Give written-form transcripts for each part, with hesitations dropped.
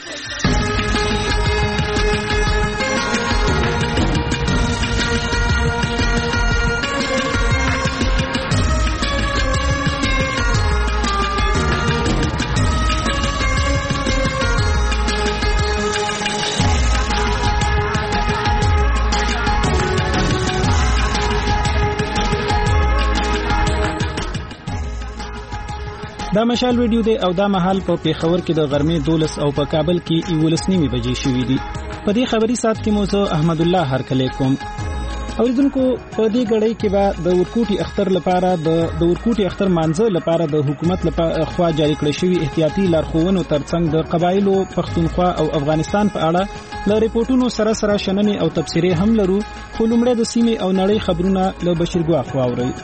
دا مشال ویډیو دی او دا مهال په پیښور کې د غرمې 12 او په کابل کې 11 بجې شوې دي. په دې خبري سات کې مو زه احمد الله هرکلی کوم. اوریدونکو په دې غړۍ کې به د ورکوټي اختر لپاره د ورکوټي اختر مانځه لپاره د حکومت لخوا جاری کړی شوی احتیاطي لارښوونو ترڅنګ د قبایلو پښتونخوا او افغانستان په اړه له ریپورتونو سره شننې او تبصرې هم لرو. خو لومړی د سیمې او نړۍ خبرونه له بشیر ګواخ واورئ.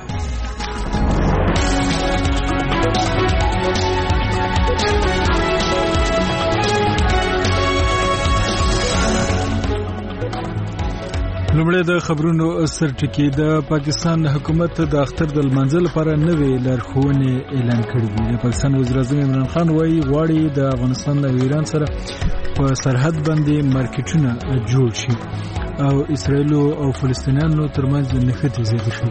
لومړی د خبرونو سرټکی. د پاکستان حکومت د اختر د لمانځه لپاره نوې لارښوونې اعلان کړې دي. د پاکستان وزیر اعظم عمران خان وایي غواړي د افغانستان او ایران سره په سرحد باندې مارکیټونه جوړ شي او اسرائیل او فلسطینیانو ترمنځ نښتې زیاتې شي.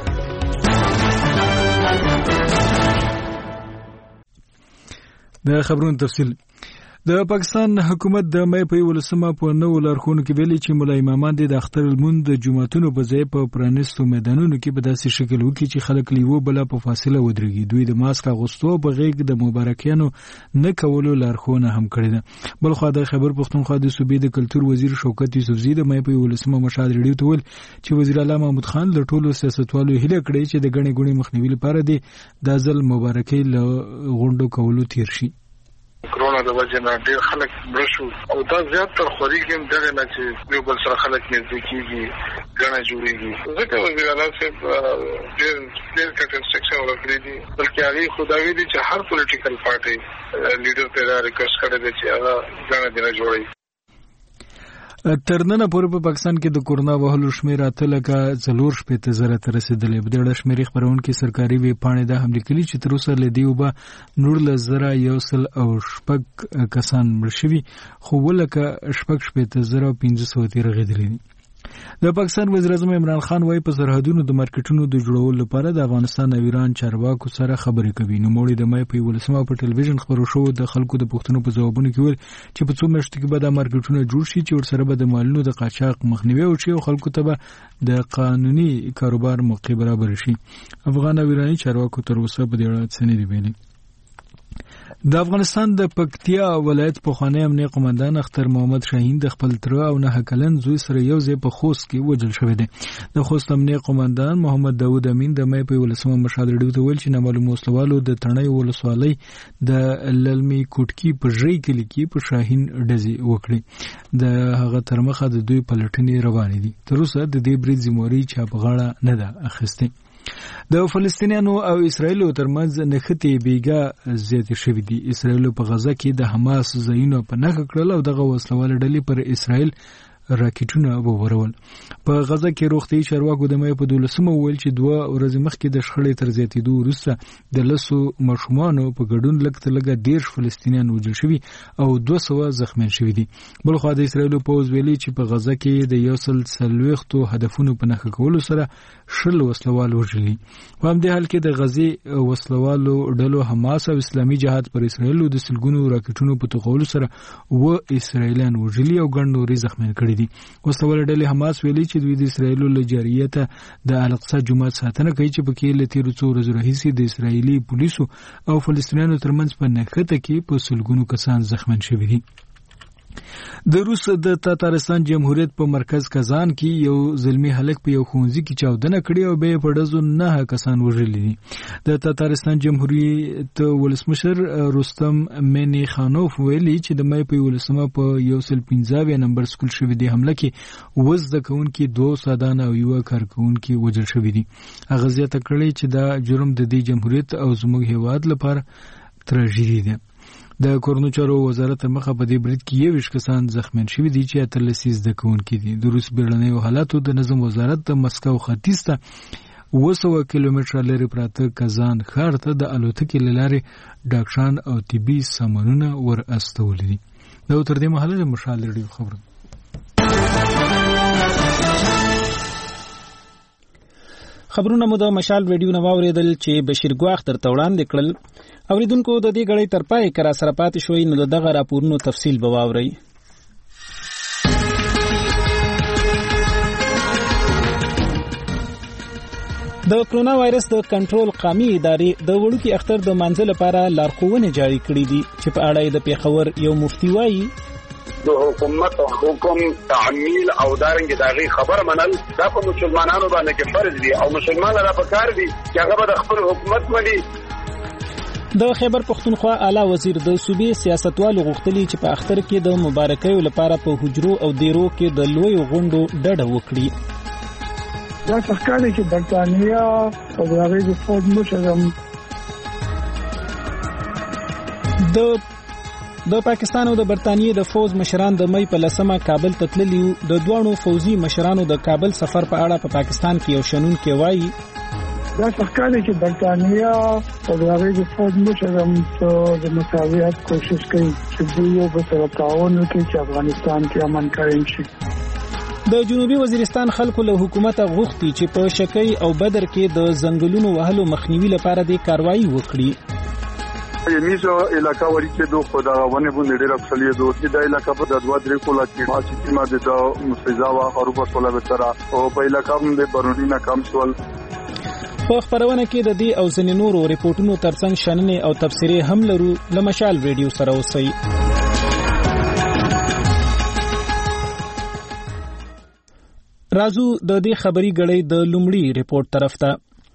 د خبرونو تفصیل. د پاکستان حکومت د مې په 11 په نو لارښوونو کې ویلي چې مولای امامان د اختر المند د جمعتونو په ځای په پرانیستو میدانونو کې په داسې شکل وکړي چې خلک لیوه بلا په فاصله ودرېږي. دوی د ماسک اغوستو په غیږ د مبارکیانو نه کولو لارښوونه هم کړې ده. بل خو د خیبر پښتونخوا د صوبې د کلتور وزیر شوکت یوسفزي د مې په 11 مشهد ریډیو ته ویل چې وزیر اعلی محمود خان له ټولو سیاستوالو هیله کړې چې د غنې ګونې مخنیوي لپاره د ځل مبارکي له غونډو کولو تیر شي. کرونا د وجه نه ډېر خلک مړ شو او دا زیات تر خوريږي دغه نه چې یو بل سره خلک نږدې کېږي ګڼه جوړېږي. ځکه وزیر اعلی صاحب ډېر کنسټرکشن ورکړي دي بلکې هغه خدای دې چې هر پولیټیکل پارټي لیډر ته دا ریکوست کړی دی چې هغه ګڼه دې جوړي. تر ننه پورې په پاکستان کې د کورونا وهلو شمېر 8,40,000 ته رسیدلی. په دې شمېر خبرونکو سرکاري ویب پاڼې دا هم لیکلي چې تر اوسه له دې وبا 19,106 کسان مړ شوي خو ولکه 15,500 تیر غېدلي دي. د پاکستان وزیر اعظم عمران خان وايي په سرحدونو د مارکیټونو د جوړولو لپاره د افغانستان او ایران چارواکو سره خبرې کوي. نو موږ د مې په 11 په ټلویزیون خبرو شو د خلکو د پوښتنو په ځوابونو کې ویل چې په څو میاشتو کې به د مارکیټونو جوړ شي چې ورسره به د مالونو د قاچاق مخنیوي وشي او خلکو ته به د قانوني کاروبار موقع برابر شي. افغان او ایرانی چارواکو تر اوسه په دې اړه څه نه دي ویلي. د افغانستان د پکتیا ولایت پخوانی امنیه قومندان اختر محمد شاهین د خپل تر او 9 کلن زوی سره یو ځای په خوست کې وژل شوی دی. د خوست امنیه قومندان محمد داوود امین د مې په 11 مشهد ریډیو ته ویل چې نامعلوم وسلوالو د تڼۍ ولسوالۍ د للمي کوټکی په ژۍ کلي کې په شاهین ډزې وکړي. د هغه تر مخه د دوی پلټنې روانې دي. تر اوسه د دې برید ذمہواري چا په غاړه نه ده اخیستې. د فلسطینیانو او اسرائیلو ترمنځ نښتې بیګا زیاتې شوې دي. اسرائیل په غزه کې د حماس ځایونه په نښه کړل او دغه وسلواله ډلې پر اسرائیل راکټونه وورول. په غزه کې روغتي چارواکو د مې په 12 ویل چې 2 ورځې مخکې د شخړې تر زیاتېدو وروسته د لسو ماشومانو په ګډون لږ 10 فلسطینیان وژل شوي او 200 زخمیان شوي دي. بل خو د اسرائیل پوز ویلي چې په غزه کې د 140 هدفونو په نښه کولو سره 10 وسلوال وژلي. په همدې حال کې د غزې وسلوالو ډلو حماس او اسلامي جهاد پر اسرائیل د سلګونو راکټونو په توغولو سره و اسرائیلیان وژلي او ګڼ نورې زخمیان کړي دي. وسلواله ډلې حماس ویلي چې دوی د اسرائیل له جاریته د الاقصی جومات ساتنه کوي چې پکې له تیرو څو ورځو راهیسې د اسرائیلي پولیسو او فلسطینیانو ترمنځ په نښته کې په سلګونو کسان زخمیان شوي دي. د روس د تاتارستان جمهوریت په مرکز کازان کې یو زلمی هلک په یو ښوونځي کې چاودنه کړې او به په ډزو 9 کسان وژلي دي. د تاتارستان جمهوریت ولسمشر رستم مینیخانوف ویلي چې د مې په 11 په 115 نمبر سکول شوې دی حمله کې وزد کونکي 2 سادان او یو کارکونکي وژل شوي دي. هغه زیاته کړې چې دا جرم د دې جمهوریت او زموږ هیواد لپاره تراژیدي ده. د کورونو چارو وزارت مخه په دې برید کې 21 کسان زخمیان شوي دي چې 13 زده کوونکي دي. د روس بیړنیو حالاتو د نظم وزارت د مسکو ختیځ ته 200 کیلومتره لري پراته کازان ښار ته د الوتکې له لارې ډاکټران او طبي سامانونه ور استولي دي. دا تر دې مهاله د مشال ریډیو خبرونه مو د مشال ریډیو نو اوریدل چې بشیر ګواخ تر وړاندې کړل. اوریدونکو د دې غړې تر پای کرا سره پاتې شوي نو دغه راپورونو تفصیل به واورئ. د کرونا وایرس د کنټرول قومي ادارې د وړوکی اختر د منځ لپاره لارښوونې جاری کړې دي چې په اړه د پیښور یو مفتي وایي د حکومت حکم تعمیل او دارنګ دغه خبر منل دا په مسلمانانو باندې کې فرض دي او مسلمانانو لپاره پکار دي چې هغه د خپل حکومت مني. د خیبر پختونخوا اعلی وزیر د صوبې سیاستوالو غوښتلي چې په اختر کې د مبارکیو لپاره په حجرو او دیرو کې د لوی غونډو ډډه وکړي. دا څرګنده چې برتانیا او هغه د فوج مشرم د پاکستان او د برتانیې د فوج مشران د مې په لسمه کابل ته تللي د دوه فوزي مشرانو د کابل سفر په اړه په پاکستان کې یو شنون کې وایي دا څرګنده چې برتانیا او هغه د فوج مشرم د مساوات کوشش کوي چې دوی یو بل سره تعاون وکړي چې افغانستان کې امن قائم شي. د جنوبي وزیرستان خلکو له حکومت غوښتي چې په شکی او بدر کې د ځنګلونو وهلو مخنیوي لپاره د کاروایی وکړي. یمیزو علاقہ وری کې دوه خداونه باندې ډېر افصلیه دوه د علاقہ په دوا درې کولا کې ماشي ماده د مفیزا وا خروبه سولا وترا او په علاقہ باندې برونی ناکام شول. په خبرونه کې د دې او ځینې نورو ریپورتونو ترڅنګ شننې او تفسیرې هم لرو. لمشال ریډیو سره اوسئ. رازو د دې خبري غړې د لومړی ریپورت طرف ته.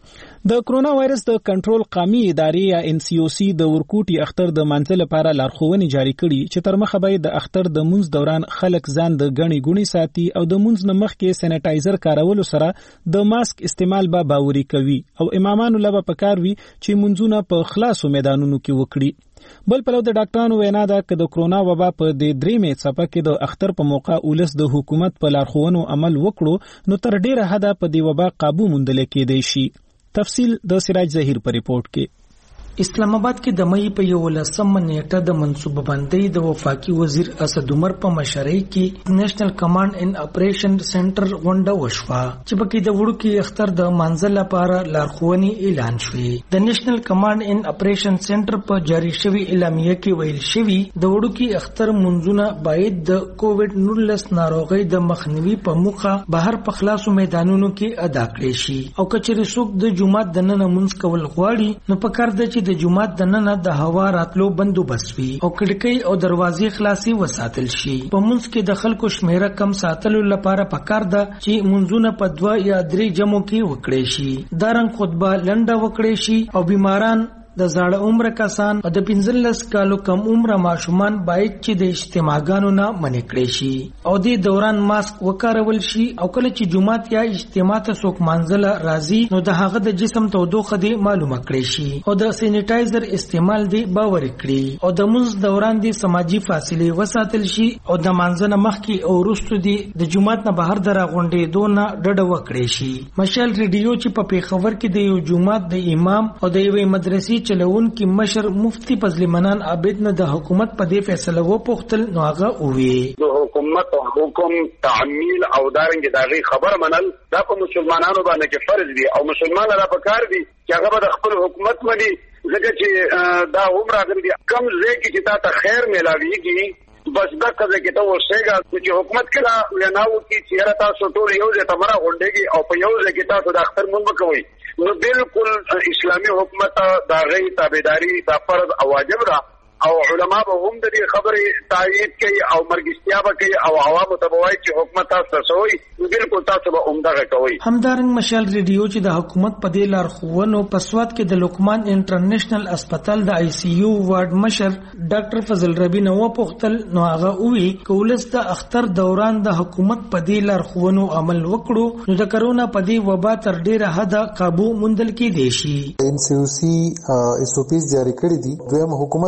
د کرونا وایرس د کنټرول قومي ادارې یا NCOC د ورکوټي اختر د منځ لپاره لارښوونې جاری کړي چې تر مخه به د اختر د منځ دوران خلک ځان د غني ګونی ساتي او د منځ نمخ کې سینیټایزر کارولو سره د ماسک استعمال به باوري کوي او امامانو لپاره پکاروي چې منځونه په خلاصو میدانونو کې وکړي. بل پلو د ډاکټرانو وینا ده چې د کرونا وبا په د 3 مې څپه کې د اختر په موقع اولس د حکومت په لارښوونو عمل وکړو نو تر ډیره حده په دی وبا قابو موندل کېدای شي. تفصیل د سراج ظهیر په ریپورت کې. اسلام آباد کې د مې په 11 نیټه د منصوبه بندۍ د وفاقي وزیر اسد عمر په مشرۍ کې نېشنل کمانډ ان اپریشن سنټر غونډه وشوه چې په کې د وړوکی اختر د منځل لپاره لارښوونې اعلان شوې. د نېشنل کمانډ ان اپریشن سنټر په جاری شوی اعلامیه کې ویل شوی د وړوکی اختر منځونه باید د کووډ 19 ناروغۍ د مخنیوي په موخه بهر په خلاصو میدانونو کې ادا کړي شي او کچېرې څوک د جمعه د نن منځ کول غواړي نو پکار د د جمعات د نن د هوا راتلو بندوبست وي او کړکۍ او دروازې خلاصي وساتل شي. په منځ کې د خلکو شمیره کم ساتلو لپاره پکار ده چې منځونه په 2 یا 3 جمعو کې وکړي شي. دارنګ خطبه لنډه وکړي شي او بیماران د زړه عمر کسان او د 15 کالو کم عمر ماشومان باید چې د اجتماعګانو نه منع کړي شي او د دوران ماسک وکارول شي او کله چې جمعات یا اجتماع ته څوک منځله راځي نو د هغه د جسم تودوخه دی معلومه کړي شي او د سینیټایزر استعمال دی باور کړي او د منځ دوران دی سماجی فاصله وساتل شي او د منځنه مخکې او وروسته دی د جمعات نه بهر دراغونډې دونه ډډه وکړي شي. مشال ریډیو چې په پیښور کې د یو جمعات د امام او د یوې مدرسې چلون کی مشر مفتی فضل منان عابد نه د حکومت په دې فیصله وپوښتل نو هغه وی د حکومت حکم تعمیل او دارنګ دغه خبر منل دا په مسلمانانو باندې کې فرض دي او مسلمانانو لپاره پکار دي چې هغه د خپل حکومت مني ځکه چې دا عمر راغلي دي کم ځکه چې تا ته خیر ملاويږي بس دا کله کې ته وسېګا چې حکومت کله وناو کې چیرې تاسو ټول یو ځای ته مرا غونډيږي او په یو ځای کې تاسو د اختر مونږ کوي نو بالکل اسلامي حکومت دا غي تابعداري دا فرض او واجب را او علما به هم د دې خبرې تایید کوي او مرګستیا به کوي او عوامو ته وایي چې حکومت تاسو سوي بالکل تاسو به عمدغه کوي. همدارنګ مشال ریډیو چې د حکومت په دې لارښوونو په سواد کې د لقمان انټرنیشنل هسپتال د ICU وارډ مشر ډاکټر فضل ربی نو پوښتل نو هغه وی کولس د اختر دوران د حکومت په دې لارښوونو عمل وکړو نو د کرونا په دې وبا تر ډیره حد قابو موندل کې دی شي. NCOC SOPs جاری کړی دي. دویم حکومت هم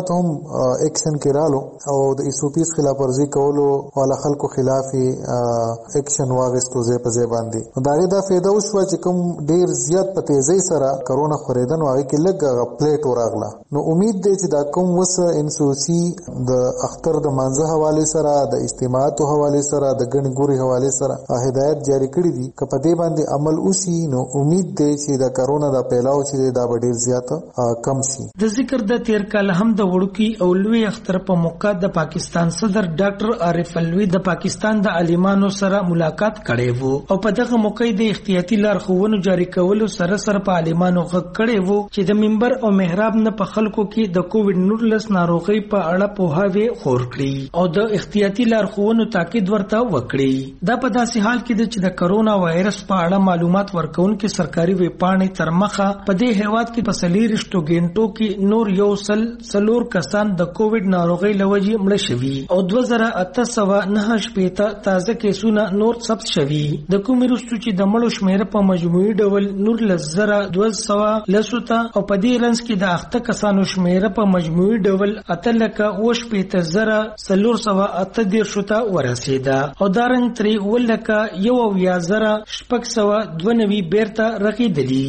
اکشن کې رالو او د ایسوپیس خلاف ورزي کولو او خلکو خلاف اکشن واغستو زې په ځای باندې دا غي دا فایده وشو چې کوم ډیر زیات په تیزی سره کرونا خریدن واغې کې لګ پلیټ وراغله. نو امید دی چې دا کوم وس انسوسی د اختر د منځه حواله سره د اجتماعاتو حواله سره د ګڼ ګوري حواله سره هدایت جاری کړی دي که په دې باندې عمل وشي نو امید دی چې د کرونا د پیلاو چې دا ډیر زیات کم شي. د ذکر د تیر کال هم د وړوکی او لوی اختر په موقع د پاکستان صدر ډاکټر عارف الوی د پاکستان د عالمانو سره ملاقات کړي وو او په دغه موقع د احتیاطي لارښوونو جاری کولو سره په عالمانو غږ کړي وو چې د منبر او محراب نه په خلکو کې د کووډ 19 ناروغي په اړه پوهاوی خور کړي او د احتیاطي لارښوونو تاکید ورته وکړي. دا په داسې حال کې چې د کرونا وایرس په اړه معلومات ورکوونکي سرکاري ویبپاڼې تر مخه په دې هیواد کې په 40 غنټو کې نور یو سلور کسان د کووډ ناروغي لوجي مړ شوي او 2809 تازه کیسونه نور ثبت شوي. د کوم وروسته چې د مړو شمېر په مجموعي ډول نور 1210 او په دې رنځ کې د اخته کسانو شمېر په مجموعي ډول 8,438 ورسېده او دا رنګ ترې 1,11,692 بیرته رغېدلي.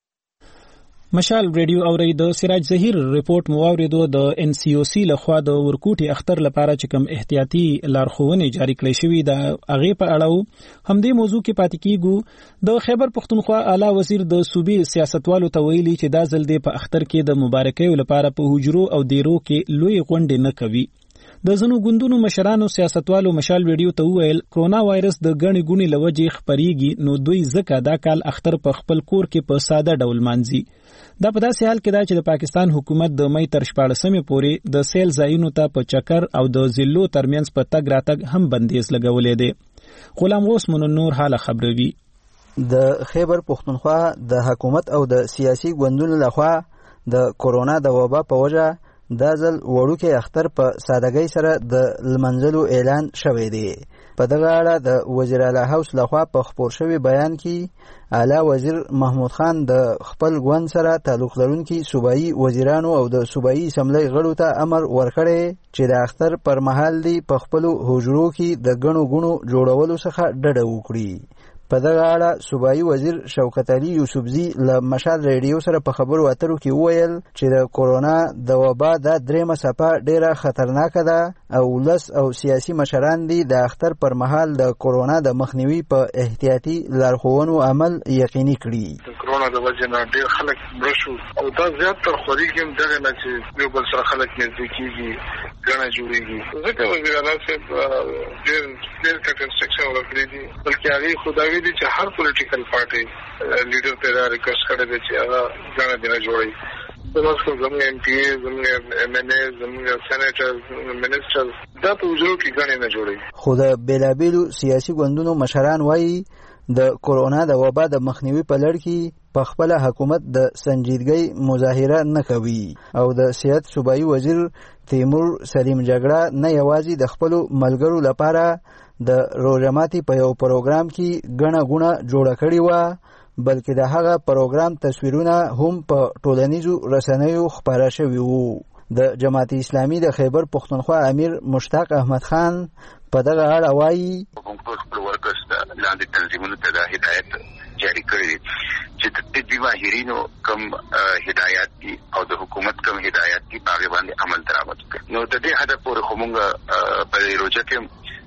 مشال ریډیو اوري د سراج ظهیر ریپورت مواوریدو د ان سی او سی لخوا د ورکوټي اختر لپاره چې کوم احتیاطي لارښوونې جاری کړې شوې د اغه په اړه همدې موضوع کې پاتې کیږو. د خیبر پختونخوا اعلی وزیر د صوبې سیاستوالو ته ویلي چې دا ځل د په اختر کې د مبارکۍ لپاره په حجرو او دیرو کې لوی غونډې نه کوي. د زنو ګوندونو مشرانو سیاستوالو مشال ویډیو ته وویل کرونا وایرس د غني ګونی لوجې خپريږي نو دوی ځکه دا کال اختر په خپل کور کې په ساده ډول مانځي. دا په داسې حال کې دا چې د پاکستان حکومت د مې تر 14مې پورې د سیل ځایونو ته په چکر او د ضلعو ترمنځ په تګ راتګ هم بندیز لګولې دي. غلام غوث منور حاله خبروي. د خیبر پختونخوا د حکومت او د سیاسي ګوندونو لخوا د کورونا د وبا په وجه دا ځل وړوکی اختر په سادهګۍ سره د لمنځلو اعلان شوی دی. په دغه اړه د وزیر اعلی هاوس لخوا په خپور شوی بیان کې اعلی وزیر محمود خان د خپل ګوند سره تعلق لرونکي صوبایي وزیرانو او د صوبایي اسمبلی غړو ته امر ورکړی چې د اختر پر مهال دی په خپلو حجرو کې د ګڼو ګوڼو جوړولو څخه ډډه وکړي. په دغه اړه صوبایي وزیر شوکت علي یوسفزي له مشال ریډیو سره په خبرو اترو کې وویل چې د کورونا د وبا د درېمه څپه ډیره خطرناکه ده او ولس او سیاسي مشران دي د اختر پر مهال د کورونا د مخنیوي په احتیاطي لارښوونو عمل یقیني کړي. د کورونا د وجې نه ډیر خلک مړ شو او دا زیات تر خوريږي هم دغه نه چې یو بل سره خلک نږدې کېږي ګڼه جوړېږي. ځکه وزیر اعلی صاحب ډیر کټ انسټرکشن ورکړي دي بلکې هغه خدای دي چې هر پولیټیکل پارټي لیډر ته دا ریکوست کړی دی چې هغه ځان دې نه جوړي. تاسو زموږ ایم پی ای زموږ ایم ان ای زموږ سېنیټر منسټر دا په وجو کې ځان نه جوړي. خو د بیلابیلو سیاسي ګوندونو مشران وایي د کورونا د وبا د مخنیوي په لړ کې په خپل حکومت د سنجیدګۍ مظاهره نه کوي او د صحت صوبایي وزیر تیمور سلیم جګړه نه یوازې د خپل ملګرو لپاره د روزماتي په یو پروګرام کې غڼه غونه جوړ کړی و بلکې د هغه پروګرام تصویرونه هم په ټولنیزو رسنیو خپاره شوي وو. د جماعت اسلامي د خیبر پختونخوا امیر مشتاق احمد خان په دغه اړه وایي خپل ورکس لاندې تنظیمونو ته د هدایت جاری کړی چې د طبي ماهرینو کم هدایت دي او د حکومت کم هدایت دي په باندې عمل درآمد کړي. نو د دې هدف پورې کومه په روزه کې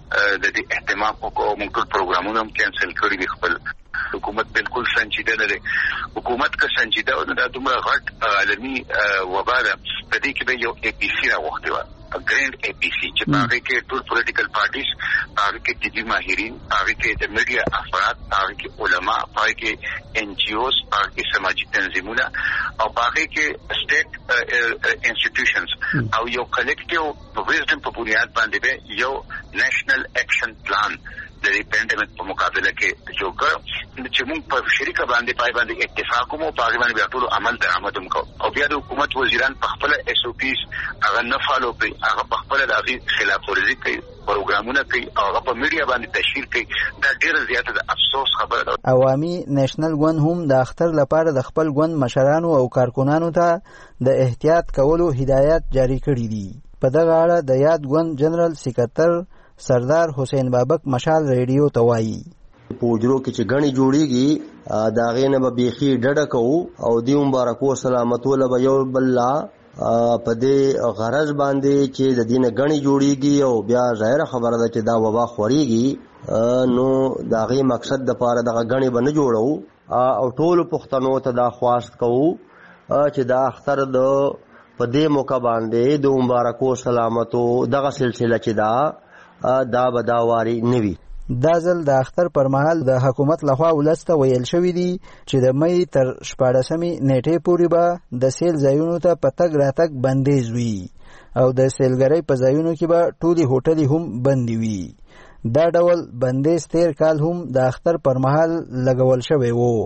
د دې اهتمام او موږ پروګرامونه هم کینسل کړی دي. خپل حکومت بالکل سنجیده نه دی. حکومت که سنجیده او د دومره غټ عالمي وبا ده په دې کې به یو اے پی سی راوخته و ګرینډ اے پی سی چې هغه کې ټول پولیټیکل پارټیز هغه کې طبي ماهرین هغه کې د میډیا افراد هغه کې علما هغه کې ان جی اوز هغه کې سماجی تنظیمونه او هغه کې سټیټ انسټیټیوشنز او یو کلیکټیو ویزډم په بنیاد باندې به یو نېشنل اکشن پلان د پینډمیک په مقابله کې جوړ کړ چې موږ په شریکه باندې پای باندې اتفاق مو په باندې بیا ټول عمل درآمد وکړو او بیا د حکومت وزیران په خپل اس او پیز هغه نه فالو کوي هغه په خپل د خلاف ورزي کوي پروګرامونه کوي او هغه په میډیا باندې تشهیر کوي دا ډیره زیاته د افسوس خبره ده. عوامي نېشنل ګوند هم د اختر لپاره د خپل ګوند مشرانو او کارکونانو ته د احتیاط کولو هدایت جاری کړي دي. په دغه اړه د یاد ګوند جنرال سکرټر سردار حسین بابک مشال ریډیو ته وایي پوجرو کې چې غني جوړیږي دا غینه به بيخي ډډه کوو او دی مبارکو سلامت ول به یو بل په دې غرض باندې چې د دینه غني جوړیږي او بیا ظاهر خبره ده چې دا وبا خوريږي نو دا غي مقصد د پاره د غني بنه جوړو او ټول پښتنو ته دا خواست کوو چې دا اختر د په دې موقع باندې د مبارکو سلامتو دغه سلسله چې دا بداواري نوي. دا ځل د اختر پر مهال د حکومت لخوا ولسته ویل شوی دی چې د مئی تر 14مې نیټې پورې به د سیل ځایونو ته په تګ راتګ بندیز وي او د سیلګرۍ په ځایونو کې به ټولې هوټلې هم بندې وي. دا ډول بندیز تیر کال هم د اختر پر مهال لګول شوی وو.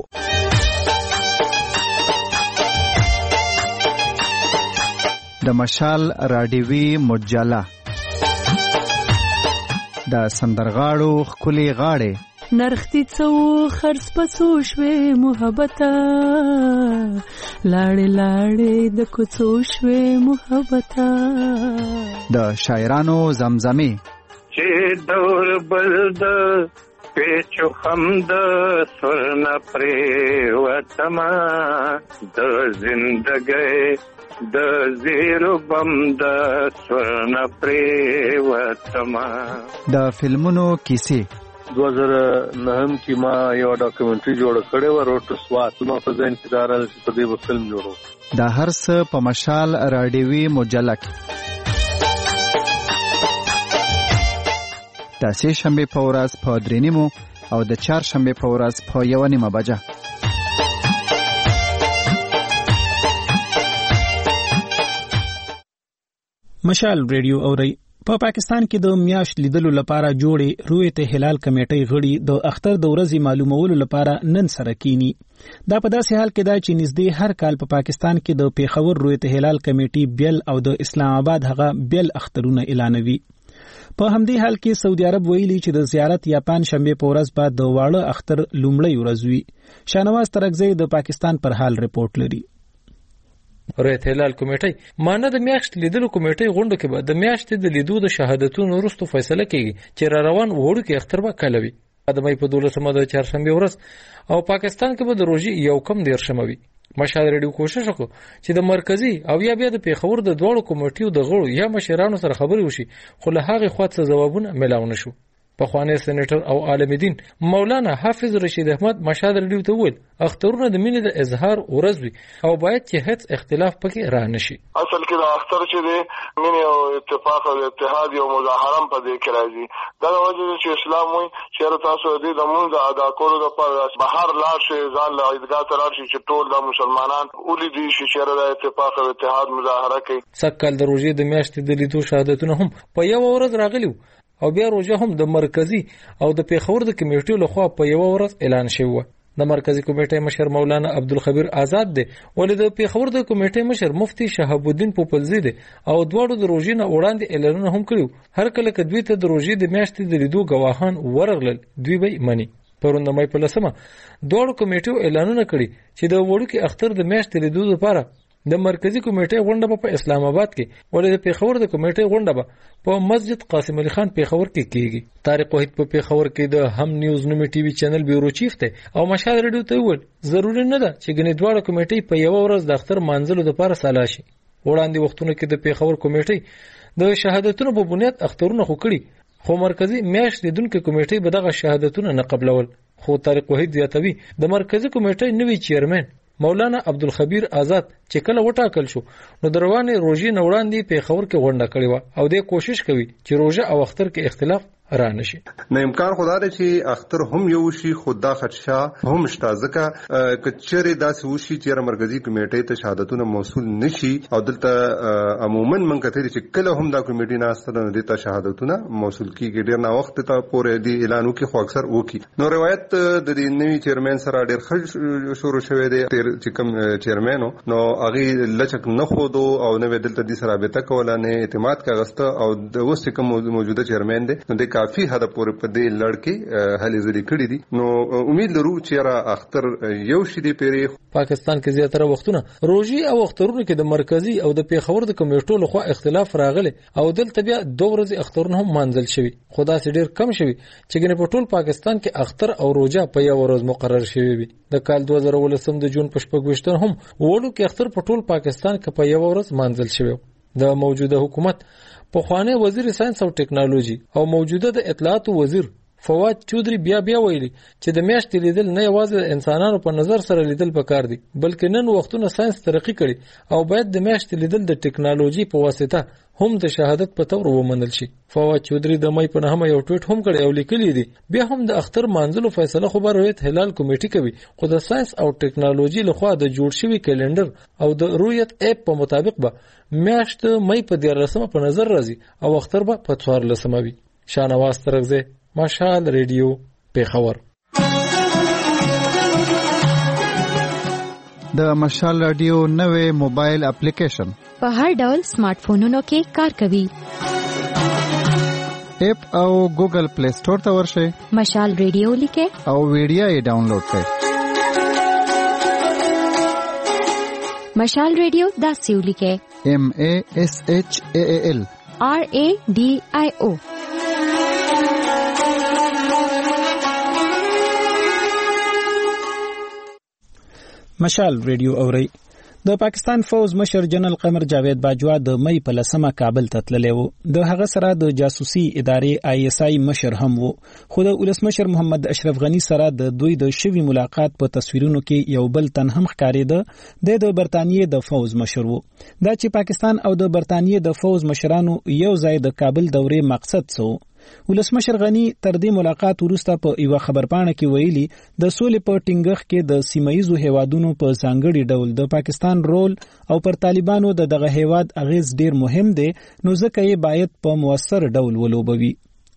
د مشال راډیوي مجله د سندرغاړو خولي غاړې نرختی څو خرڅ پسو شوې محبته لاړې لاړې د کوڅو شوې محبته د شاعرانو زمزمه چې دور بل د پیچو خم د سرنا پرې وتما د زندګۍ د زیرو بم د سورنا پرې وتما. د فلمونو کیسې 2009 کې ما یو ډاکومنټري جوړ کړی و روټ سوات نو په ځین کې دارل چې په دې فلم جوړو. د هر څه په مشال راډیوي مجله کې د سه شنبه په ورځ په 3:30 او د چهارشنبه په ورځ په 1:30 بجه مشال ریډیو اوري. په پاکستان کې د میاشت لیدلو لپاره جوړې رویت هلال کمیټې غړي د اختر د ورځې معلومولو لپاره نن سره کینی. دا په داسې حال کې دا چې نږدې هر کال په پاکستان کې د پیښور رویت هلال کمیټې بیل او د اسلام آباد هغه بیل اخترونه اعلانوي. په همدې حال کې سعودي عرب ویلي چې د زیارت یا پنځ شنبه په ورځ بعد د واړه اختر لومړی ورځ وي. شانواز ترکزی د پاکستان پر حال رپورټ لري. رویت هلال کمیټې مانه د میاشت لیدلو کمیټې غونډه کې به د میاشتې د لیدو د شهادتونو وروسته فیصله کیږي چې را روان وړو کې اختر به کله وي. د مې په 12مه د چهارشنبه ورځ او پاکستان کې به د روزي یو کم 13مه وي. مشال ریډیو کوشش وکړو چې د مرکزی او یا بیا د پیښور د دوړو کمیټیو د غړو یا مشرانو سره خبرې وشي خو له هغه خواته ځوابونه ملاو نشو. پخوانی سېنیټر او عالم دین مولانا حافظ رشید احمد مشال ریډیو ته وویل اخترونه د مینې د اظهار ورځ وي او باید چې هیڅ اختلاف پکې را نشي. اصل کې د اختر چې دی مینې او اتفاق او اتحاد او مظاهره په دې کې راځي. دا د وجه چې اسلام وایي چې تاسو دې د مونږ ادا کولو لپاره بهر لاړ شئ ځان له عیدګاه ته لاړ شئ چې ټول د مسلمانان ولیدي چې د اتفاق او اتحاد مظاهره کوي. سکهال د روزي د میاشتې د لیدو شهادتونه هم په یو ورځ راغلي او بیا روزه هم د مرکزی او د پیښور د کمیټې لخوا په یو ورځ اعلان شوی. د مرکزی کمیټې مشر مولانا عبدالخبیر آزاد دی ولې د پیښور د کمیټې مشر مفتی شهاب الدین پوپلزی دی او دواړو د روزي نه وړاندې اعلانونه هم کړیو. هر کله چې دوی ته د روزي د میاشتې د لیدو گواهان ورغلل دوی به مني. پرون د مې په 10مه دواړو کمیټو اعلانونه کړي چې د وړو کې اختر د میاشتې لیدو لپاره د مرکزی کمیټې غونډه په اسلام آباد کې ولې د پیښور د کمیټې غونډه په مسجد قاسم علي خان پیښور کې کیږي. طارق وحید په پیښور کې د هم نیوز نومي ټي وي چینل بیورو چیف ته او مشال ریډیو ته وویل ضروري نه ده چې ګنې دواړه کمیټې په یو ورځ د اختر مانځلو لپاره سالا شي. وړاندې وختونو کې د پیښور کمیټې د شهادتونو په بنیاد اخترونه خو کړي خو مرکزی میاشت لیدونکو کمیټې به دغه شهادتونه نه قبلول. خو طارق وحید زیاتوي د مرکزی کمیټې نوی چیرمن مولانا عبدالخبیر آزاد چې کله وټاکل شو نو دروانه روزي نه وړاندې پیښور کې غونډه کړې و او د کوشش کوي چې روزه او اختر کې اختلاف را نشي. نه امکان خدای دی چې اختر هم یو شي خدا خدشا هم شته ځکه کچره داسې وشي چې مرکزی کمیټې ته شهادتونه موصول نشي او دلته عموما من کته چې کله هم دا کمیټې نه ستنه دي ته شهادتونه موصول کیږي ډیر نه وخت ته پورې دی اعلان وکي خو اکثر وکي. نو روایت د دې نوی چیرمن سره ډیر ښه شروع شوه دی چې کوم چیرمنو نو هغه لچک نه خودو او نو دلته د سره رابطه کوله نه اعتماد کاغسته او د اوس کوم موجوده چیرمن دی نو د کافي حد پورې په دې لړکې هلي ځلې کړې دي. نو امید لرو چې را اختر یو شي دی پیری. پاکستان کې زیاتره وختونه روزي او اخترونو کې د مرکزی او د پیښور د کمیټو لخوا اختلاف راغلی او دلته بیا 2 ورځې اخترونه هم مانځل شوی. خدا سي ډیر کم شوی چې ګنې په ټول پاکستان کې اختر او روزه په یو ورځ مقرر شوی وي. د کال 2019 د جون په 28 هم وړو کې اختر په ټول پاکستان کې په یو ورځ مانځل شوی. د موجوده حکومت په خوانه وزیر ساينس او ټیکنالوژي او موجوده د اطلاعات وزیر فواد چودري بیا ویلي چې د میاشتې لیدل نه یوازې انسانانو په نظر سره لیدل پکار دي بلکې نن وختونه ساينس ترقی کړي او باید د میاشتې لیدل د ټیکنالوژي په واسطه هم د شهادت په تور ومنل شي. فواد چودري د مې په نهمه یو ټویټ هم کړی او لیکلی دی بیا هم د اختر مانځلو فیصله خو به رویت هلال کمیټه کوي خو د ساينس او ټیکنالوژي لخوا د جوړ شوی کلندر او د رویت اپ په مطابق به میاشت مې په 14 په نظر راځي او اختر به په 14 وي. شانواز ترغزه مشال ریډیو پیښور. د مشال رادیو نوې موبایل اپلیکیشن په هر ډول سمارټ فونونو کې کار کوي. اپ او ګوګل پلی سٹور ته ورشئ. مشال ریډیو لیکه او ویډیو یې ډاونلوډ کړئ. مشال ریډیو داسې ولیکه MASHAAL RADIO. مشال ریډیو اوري. د پاکستان فوز مشر جنرال قمر جاوید باجوا د مې په 10 کابل ته تللی و. د هغه سره د جاسوسي ادارې ISI مشر هم و. خو د ولسمشر محمد اشرف غنی سره د دوی د شوی ملاقات په تصویرونو کې یو بل تن هم ښکارېده د برتانیې د فوز مشر و. دا چې پاکستان او د برتانیې د فوز مشرانو یو ځای د کابل دورې مقصد څه و. ولسمشر غنی تر دې ملاقات وروسته په یو خبرپاڼه کې ویلي د سولې په ټینګښت کې د سیمایي هیوادونو په ځانګړي ډول د پاکستان رول او پر طالبانو دغه هیواد اغیز ډیر مهم دی نو ځکه یې باید په موثر ډول ولوبوي.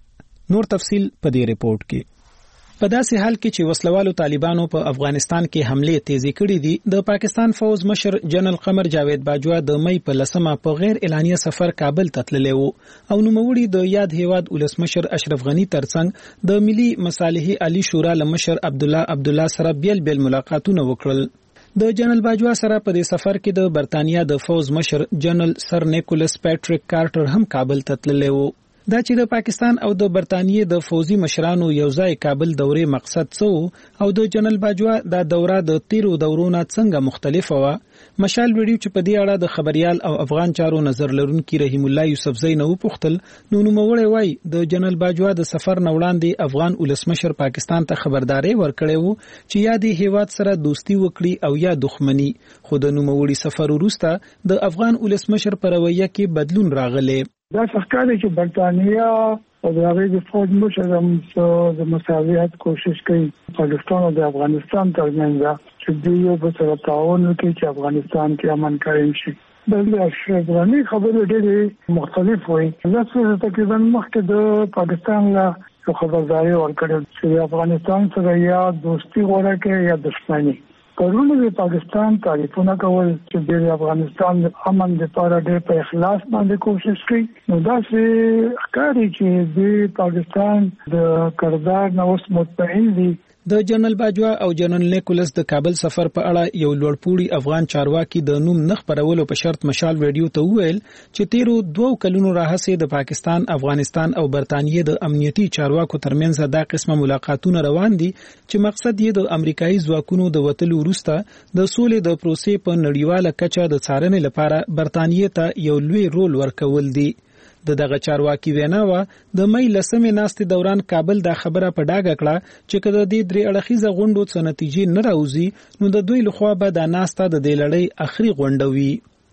نور تفصیل په دې ریپورت کې. په داسې حال کې چې وسلوالو طالبانو په افغانستان کې حمله تیزی کړې دي د پاکستان فوز مشر جنرال قمر جاوید باجوا د مې په 10 په غیر اعلانیه سفر کابل ته تللی و او نوموړي د یاد هیواد ولسمشر اشرف غنی ترڅنګ د ملي مصالحې عالی شورا لمشر عبدالله سره بیل ملاقاتونه وکړل. د جنرال باجوا سره په دې سفر کې د برتانیا د فوز مشر جنرال سر نیکولس پیټریک کارټر هم کابل ته تللی و. دا چې د پاکستان او د برتانیې د فوزي مشرانو یوځای کابل دورې مقصد څه او د جنرال باجوا دا دوره د تیرو دورونو څنګه مختلفه و. مشال ویډیو چې په دې اړه د خبريال او افغان چارو نظر لرونکي رحیم الله یوسفزئی نو پوښتل نو نوموړی وای د جنرال باجوا د سفر نوړاندې افغان ولسمشر پاکستان ته خبرداري ورکړې وو چې یا د هیواد سره دوستی وکړي او یا دښمنی. خو د نوموړي سفر وروسته د افغان ولسمشر پر رویه کې بدلون راغلی. دا څرګنده چې برتانیا او د هغې د فوج مشر هم د مساوات کوشش کوي پاکستان او د افغانستان ترمنځ چې دوی یو بل سره تعاون وکړي چې افغانستان کې امن قایم شي. د اشرف غنی خبرې ډېرې مختلف وي. زه تقریبا مخکې د پاکستان له خبرداري ورکړې چې افغانستان سره یا دوستی غوړه کوي یا دښمني. پرونه د پاکستان تعریفونه کول چې د افغانستان د امن لپاره ډېر په اخلاص باندې کوشش کوي. نو دا چې ښکاري چې د پاکستان د کردار نه اوس مطمئن دي. د جنرال باجوا او جنرال نیکولس د کابل سفر په اړه یو لوړپوړي افغان چارواکي د نوم نخ پرولو په شرط مشال ویډیو ته وویل چې تیرو 2 کلونو راهیسې د پاکستان، افغانستان او برتانیې د امنیتي چارواکو ترمنځ دا قسمه ملاقاتونه روان دي چې مقصد یې د امریکایي ځواکونو د وټلو وروسته د سولې د پروسې په نړیواله کچه د څارنې لپاره برتانیې ته یو لوی رول ورکول دي. دغه چارواکي ویناوه د مې لسمې ناستې دوران کابل دا خبره په ډاګه کړه چې کله د درې اړخیزه غونډو څخه نتیجې نه راوځي نو د دوی لخوا به د ناسته د لړۍ اخري غونډه وي.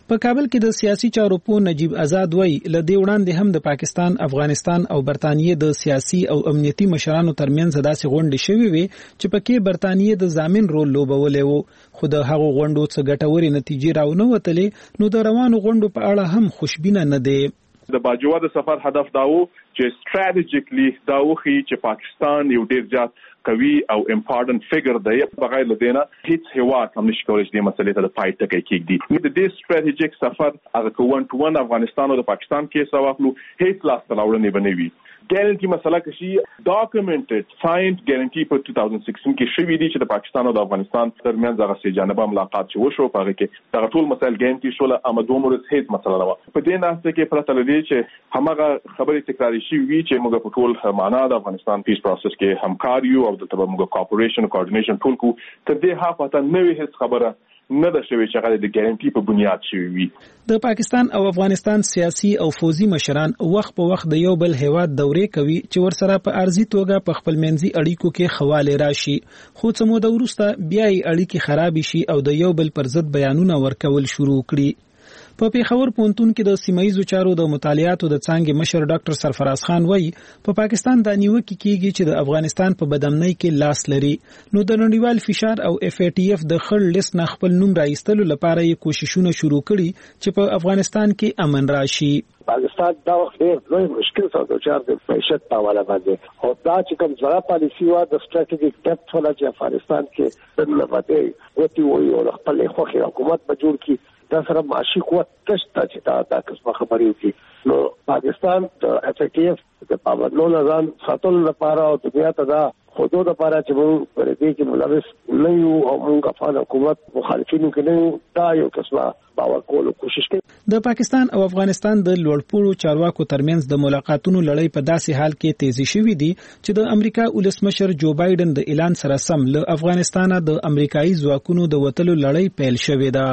په کابل کې د سیاسي چارو په نجیب آزاد وای لدی وړاندې هم د پاکستان، افغانستان او برتانیې د سیاسي او امنیتي مشرانو ترمنځ داسې غونډې شوې وي چې پکې برتانیې د ضامن رول لوبولې وو، خو د هغو غونډو څخه ګټورې نتیجې راونه وتلې، نو د روانو غونډو په اړه هم خوشبینه نه دی. د باجوړ د سفر هدف دا و چې ستراتیجیکلی دا وخی چې پاکستان یو ډیر زیات قوي او امپورټنت فیګر دی، بغیر له دینه هیڅ هیواد هم نشي کولای چې د مسلې ته د پای ټکی کېږدي. د دې ستراتیجیک سفر هغه کوون ټو ون افغانستان او د پاکستان کې سواخلو هیڅ لاس تراوړنې بنوي. ګارانټي مسله کې شي ډاکومنټډ ساينډ ګارانټي په 2016 کې شوې دي چې د پاکستان او د افغانستان ترمنځ هغه سي جانبه ملاقات شو په هغه کې دا ټول مسایل ګارانټي شول، امدومره هیڅ مسله نه و. په دې ناسته کې پرته لدی چې همغه خبرې تکراری شي وي چې موږ په ټول معنا د افغانستان پیس پروسس کې همکار یو او د تبع موږ کوآپریشن کوارډینیشن ټول کو تر دې ها پته نه وي هیڅ خبره نه ده شوی چې هغه د ګارانټي په بنیاد شوی وي. د پاکستان او افغانستان سیاسي او فوزي مشران وخت په وخت د یو بل هیواد دورې کوي چې ورسره په ارزي توګه په خپل منځي اړیکو کې خواله راشي، خو څه موده وروسته بیا یې اړیکې خراب شي او د یو بل پر ضد بیانونه ورکول شروع کړي. په پیښور پوهنتون کې د سیمایي چارو د مطالعاتو د څانګې مشر ډاکټر سرفراز خان وایي په پاکستان د نیوکه کېږي چې د افغانستان په بدامنۍ کې لاس لري، نو د نړیوال فشار او اف ای ټی اف د خړ لیست نه خپل نوم راایستلو لپاره یې کوششونه شروع کړي چې په افغانستان کې امن راشي. پاکستان دا وخت ډېر لوی مشکل سره دوچار د معیشت په حواله باندې او دا چې کوم زړه پالیسی و د ستراتیژیک ډیپت ولا چې افغانستان کې د لمده وتی وي او خپل خوخي حکومت په جوړ کې دا سره معاشي قوت تشته چې دا قسمه خبرې وکړي. نو پاکستان د اف ای ټی اف د پابندونو نظام ساتلو لپاره او دنیا ته دا خودو لپاره چې موږ پر دې کې ملوث نه یو او موږ افغان حکومت مخالفینو کې نه دا یو قسمه باور کولو کوشش کوي. د پاکستان او افغانستان د لوړپوړو چارواکو ترمنځ د ملاقاتونو لړۍ په داسې حال کې تیزی شوې دي چې د امریکا ولسمشر جو بایدن د اعلان سره سم له افغانستانه د امریکایي ځواکونو د وتلو لړۍ پیل شوې ده.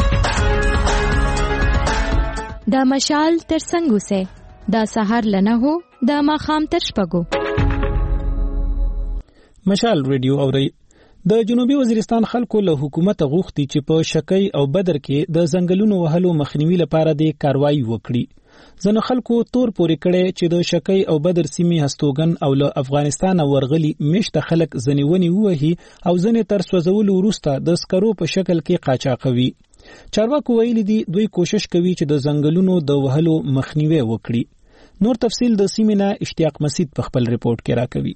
دا مشال تر څنګه سه دا سحر لنه هو دا ماخام تر شپګو. مشال ریډیو اوري. د جنوبي وزیرستان خلکو له حکومت غوښتي چې په شکی او بدر کې د ځنګلونو وهلو مخنیوي لپاره د کاروایی وکړي. ځنه خلکو تور پورې کړي چې د شکی او بدر سیمې هستوګن او له افغانستان ورغلي مشته خلک ځنیونی وهي او ځنه تر سوځولو وروسته د سکرو په شکل کې قاچاقوي. چارواکو ویلي دي دوی کوشش کوي چې د ځنګلونو د وهلو مخنیوي وکړي. نور تفصیل د سیمینه اشتیاق مسید په خپل ریپورت کې راکوي.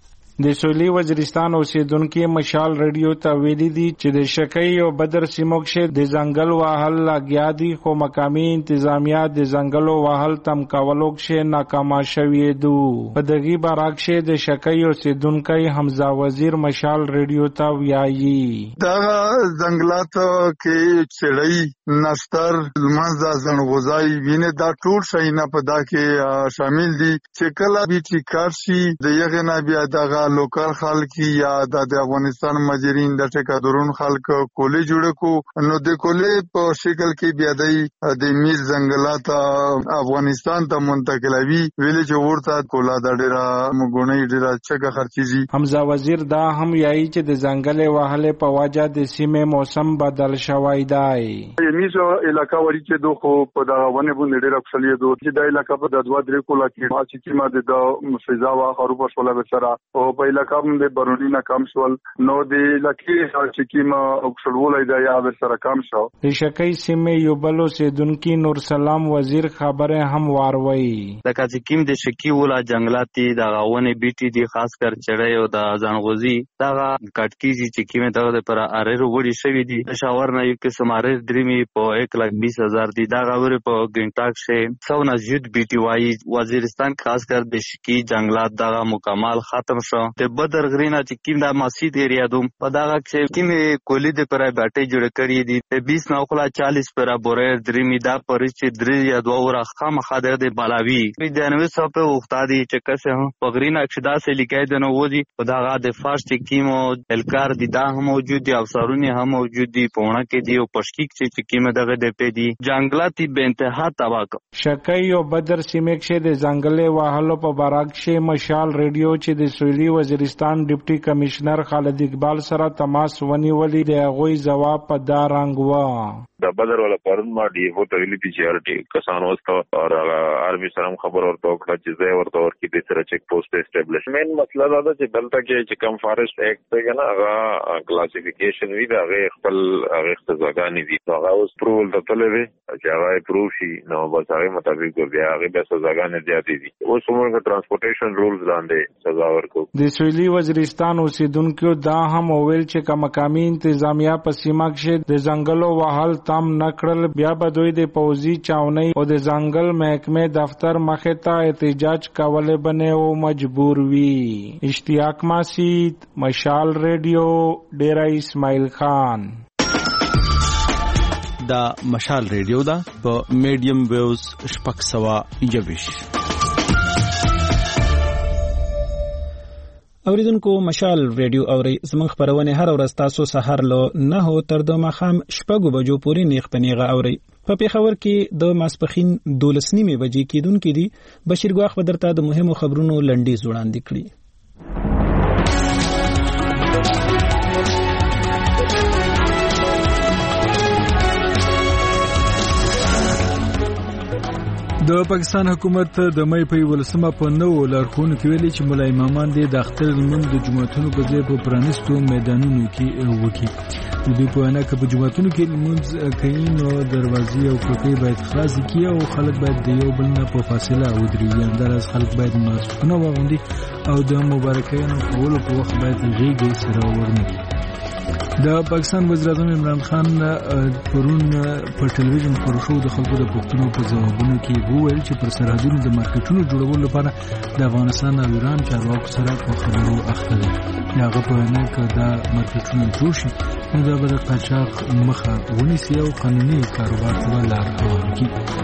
د سویلي وزیرستان اوسیدونکو مشال ریډیو ته ویلي دي چې د شکی او بدر سیمو کې د ځنګل وهل لګیا دي، خو مقامي انتظامیه د ځنګلو وهل تم کولو کې ناکام شوي دي. په دغه برعکس د شکی اوسیدونکو حمزه وزیر مشال ریډیو ته ویایي دا ځنګلات کې چړې نستر لمنځه ځنغوزای ویني دا ټول شیونه په دا کې شامل دي چې کله به چې کارشي د یغه نه بیا دغه لوکل خلک یا د افغانستان مجرین د ټکادرون خلک کولې جوړ کو نو د کولې په شکل کې بیا د میر ځنګلات افغانستان ته منتقلوي ویلې چې ورته کولا د ډیره مګونی ډیره چګه خرچيږي. حمزه وزیر دا هم یایي چې د ځنګل وهلې په وجه د سیمې موسم بدل شوی دی. میزو علاقہ وری کې دوه په دا ونه باندې ډیره خپلې دوه چې د علاقہ په د دوه درې کولا کې ما چې ما د مفیزا وا خروب ولا بچرا او په علاقہ باندې برونی نه کم شول نو د علاقې چې کیما اوکسلولای دا یا به سره کم شو. د شکی سیمې یو بل اوسیدونکو نور سلام وزیر خبره هم واروي. د کاځکیم د شکی ولا جنگلاتي د غاونه بیټي دي خاص کر چړې او د ځانغوزي دا کټکیږي چې کیمه دغه پر ارېرو وړي شوی دي. شاور نه یو قسم ارېر درمي په 1,20,000 دي دا غوړي په ګنټاک شه 100 نه زیات بیټي وایي. وزیرستان خاص کر د شکی جنگلات دا مکمل ختم شو. د بدر غرینا چې کیم د مسجد ایریا دوم په دا کې کیم کولی د پرای باټي جوړ کړی دي د 20 نه خلا 40 پر بورې درمي دا پرې چې درې یا دوه ور خامخا د بالاوی د 90 په وختادي چې کسه په غرینا اکشدا سه لیکای د نو ودی په دا د فارست کیمو الکار دي دا هم موجود دي افسرونه هم موجود دي پونه کې دي او پشکیک چې کیم دغه د پې دي جنگلاتی به انتها تباک. شکی او بدر سیمه کې د ځنګلې وهلو په برعکس مشال ریډیو چې د سویلي وزیرستان ډیپټي کمشنر خالد اقبال سره تماس ونیولې د هغوی جواب په دا رنګ و. د بدر ولا پرون ما دی هو ته ویلي چې کسان وسته او آرمي سره خبر ورته وکړه چې زه ورته ورکې د سره چیک پوسټ اسټابلیشمنت مسله دا ده چې دلته کې چې کم فارست ایکټ ته نه هغه کلاسیفیکیشن وی دا هغه خپل هغه سزاګانې دي هغه اوس پرول ته تلوي چې هغه پروف شي نو بس هغه مطابق بیا هغه به سزاګانې زیاتې دي. اوس موږ ترانسپورټیشن رولز لاندې سزا ورکو. د سویلي وزیرستان اوسیدونکو دا هم ویل چې کوم مقامي انتظامیه په سیمه کې د ځنګلو وهل تم نکړل بیا به دوی د پوځي چاونۍ او د ځنګل محکمې دفتر مخې ته احتجاج کولای بنه او مجبور وي. اشتیاق ماسید، مشال ریډیو، ډیرا اسماعیل خان. دا مشال ریډیو دا په میډیم ویوز شپږ سوه یویش. اوریدونکو مشال ریډیو اوري زموږ خبرونه هر ورځ تاسو سحر له 9 تر د ماښام 6 بجو پورې نیغ پنیغه اوري. په پیښور کې د ماسپخین 12 بجې کېدونکې دي. بشیر ګواخ بدرته د مهمو خبرونو لنډیز وړاندې کړي. د پاکستان حکومت د مې په 11مه په نو لارښوونو کې ویلي چې مولای امامان د اختر لمونځ د جمعتونو په ځای په پرانیستو میدانونو کې وکړي. د دوی په وینا کې په جمعتونو کې لمونځ کوي نو دروازې او کړکۍ باید خلاصې کړي او خلک باید د یو بل نه په فاصله ودرېږي. همداراز خلک باید ماسکونه واغوندي او د مبارکیانو کولو په وخت باید غېږې سره ورنږدي. د پاکستان وزیر اعظم عمران خان پرون په ټلویزیون خبرو شو د خلکو د پوښتنو په ځوابونو کې وویل چې پر سرحدونو د مارکیټونو جوړولو لپاره د افغانستان او ایران چارواکو سره په خبرو اخته دي. هغه په وینا کې دا مارکیټونه جوړ شي نو دا به د قاچاق مخه ونیسي او قانوني کاروبار ته لار هواره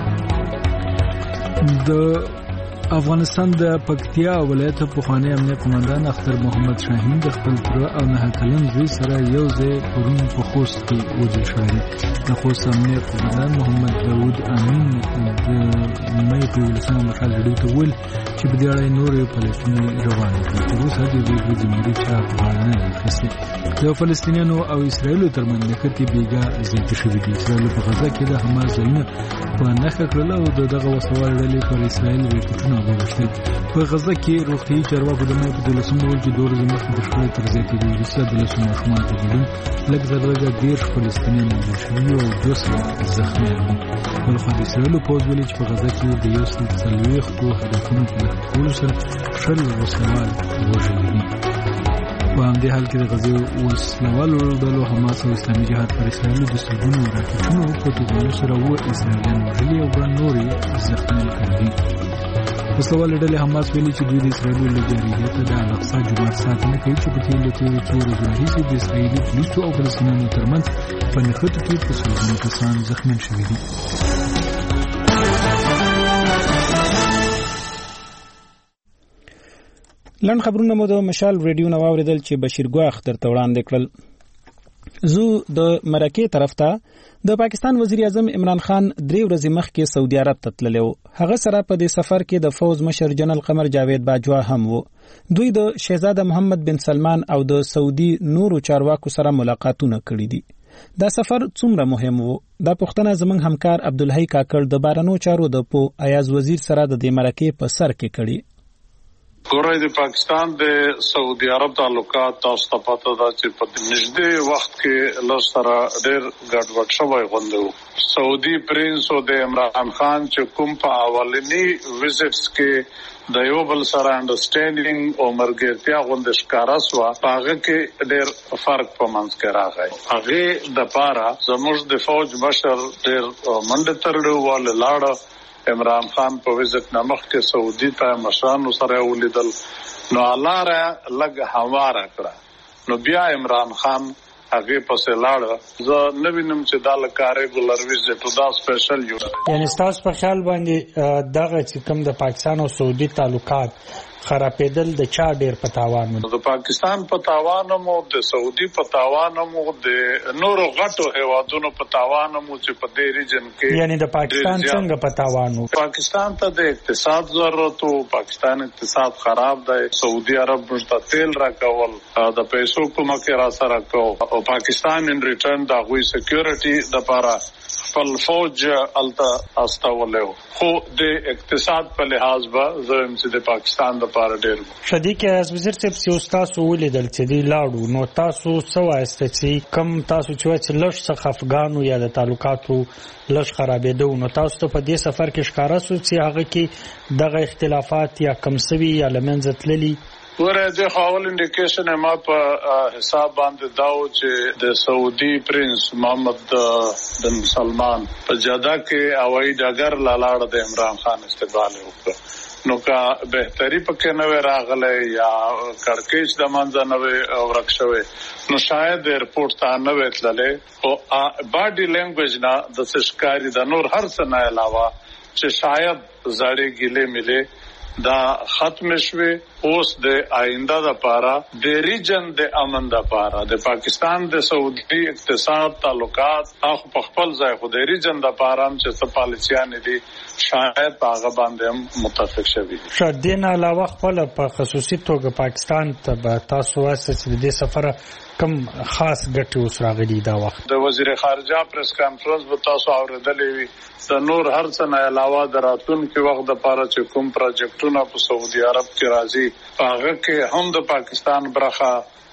کړي. د افغانستان د پکتیا ولایت پخوانی امنیت قومندان اختر محمد شاهین د خپل تر او 9 کلن زوی سره یو ځای پرون په خوست کې وژل شوی. د خوست امنیت قومندان محمد داود امین د مې په 11مه مشال ریډیو ته ویل چې په دې اړه نورې پالیسۍ روانې دي. تر اوسه د دې جمهوریت چا په اړه نه اخیستې. د فلسطینیانو او اسرایلو ترمنځ نښتې بیګا زیاتې شوې دي. اسرایل په غزا کې د حماس ځایونه په نښه کړل او دغه وسوال ډلې پر اسرایل ریټونه وغوښتل. په غزا کې روغتیايي چارواکو د مې په 12مه ول چې 2 ورځې مخکې د شپې تر زیاتېدو وروسته 12 ماشومان وژل، لږ زرګه 10 فلسطینیان وژل شوي او 200 زخمیان دي. بلخو د اسرایلو پوځ ویلي چې په غزا کې د 140 هدفونو په لټه کولو سره 10 وسوال وژلي دي. په همدې حال کې د غزې وسلوالو ډلو حماس او اسلامي جهاد پر اسرایلو د سلګونو راکټونو په توغونو سره اسرایلیان وژلي او ګڼ نور یې زخمیان کړي دي. وسلوالې ډلې حماس ویلي چې دوی د اسرایلو له جارحیته د الاقصی جومات ساتنه کوي چې په تېرو څو ورځو راهیسې د اسرایلي پولیسو او فلسطینیانو ترمنځ په نښتو کې په سلګونو کسان زخمیان شوي دي. لنډ خبرونه مو د مشال ریډیو نو اوریدل چې بشیر ګواخ درته وړاندې کړل. زو د مرکه طرف ته د پاکستان وزیر اعظم عمران خان 3 ورځې مخکې سعودي عرب ته تللی و. هغه سره په دې سفر کې د فوز مشر جنرال قمر جاوید باجوا هم و. دوی د شهزاده محمد بن سلمان او د سعودي نورو چارواکو سره ملاقاتونه کړي دي. دا سفر څومره مهم و؟ دا پوښتنه زموږ همکار عبدالحی کاکړ د بارنو چارو د پو ایاز وزیر سره د دې مرکه په سر کې کړي. ګورای د پاکستان د سعودي عرب تعلقات تاسو ته پته ده چې په نږدې وخت کې لږ سره ډېر ګډوډ شوی غوندو. سعودي پرنس او د عمران خان چې کوم په اولنی وزټس کې د یو بل سره انډرسټینډینګ او مرګرتیا غوند ښکارا سو هغه کې ډېر فرق په منځ کې راغی. هغه د پاره زموږ د فوج مشر ډېر منډه ترلو ول لاړ. عمران خان په وزټ نامخ کې سعودي ته مشرانو سره ولیدل نو الله را لګ همواره کړه نو بیا عمران خان هغه پسې لاړ. زه نه وینم چې دا لکاره ګولر وزټ دا سپیشل یو یعنی تاسو په خیال باندې دغه چې کوم د پاکستان او سعودي تعلقات خرابېدل د چا ډېر په تاوان و؟ د پاکستان په تاوان مو، د سعودي په تاوان مو، د نورو غټو هیوادونو په تاوان مو چې په دې ریجن کې، یعنی د پاکستان څنګه په تاوان و؟ پاکستان ته د اقتصاد ضرورت و، پاکستان اقتصاد خراب دی، سعودي عرب مشته تیل راکول، د پیسو کومه کې را سره کو، او پاکستان ان ریټرن د غوي سکیورټي د لپاره خپل فوج الته استولو، خو د اقتصاد په لحاظ به زم چې د پاکستان د لپاره ډېر شدید کې از وزیر صاحب چې تاسو ولیدل چې دی لاړو، نو تاسو څه وایست چې کم تاسو چې لږ څه افغانو یا د تعلقاتو لږ خرابېدو، نو تاسو ته په دې سفر کې ښکارا شو چې هغه کې دغه اختلافات یا کم سوي یا لمنځه تللي؟ ورته د خپل انډیکیشن ما په حساب باندې داو چې د سعودي پرنس محمد بن سلمان په جده کې هوایي ډګر لاړ د عمران خان استقبال وکړ، نو کا بهتري پکې نو راغله یا کڑکېچ د منځ نو ورکشوي، نو شاید ایرپورټ ته نو وتللې، او باډي لینګویج نه د سشکاري د نور هر څه نه علاوه چې شاید زړې ګلې ملي دا ختم شوه. اوس د آینده د پاره د ریجن د امن د پاره د پاکستان د سعودي اقتصاد تعلقات اخ په خپل ځای خو د ریجن د پاره هم چې پالیسیان دي شاید هغه باندې هم متفق شوي. شدین علاوه خپل په خصوصي توګه پاکستان ته تاسو واسه چې د سفر کم خاص ګټي اوس راغلي دا وخت د وزیر خارجه پریس کانفرنس به تاسو اوریدلې وي، د نور هر څه نه علاوه د راتلونکي وخت د پاره چې کوم پروجیکټونه په سعودي عرب کې راځي هغه کې هم د پاکستان برخه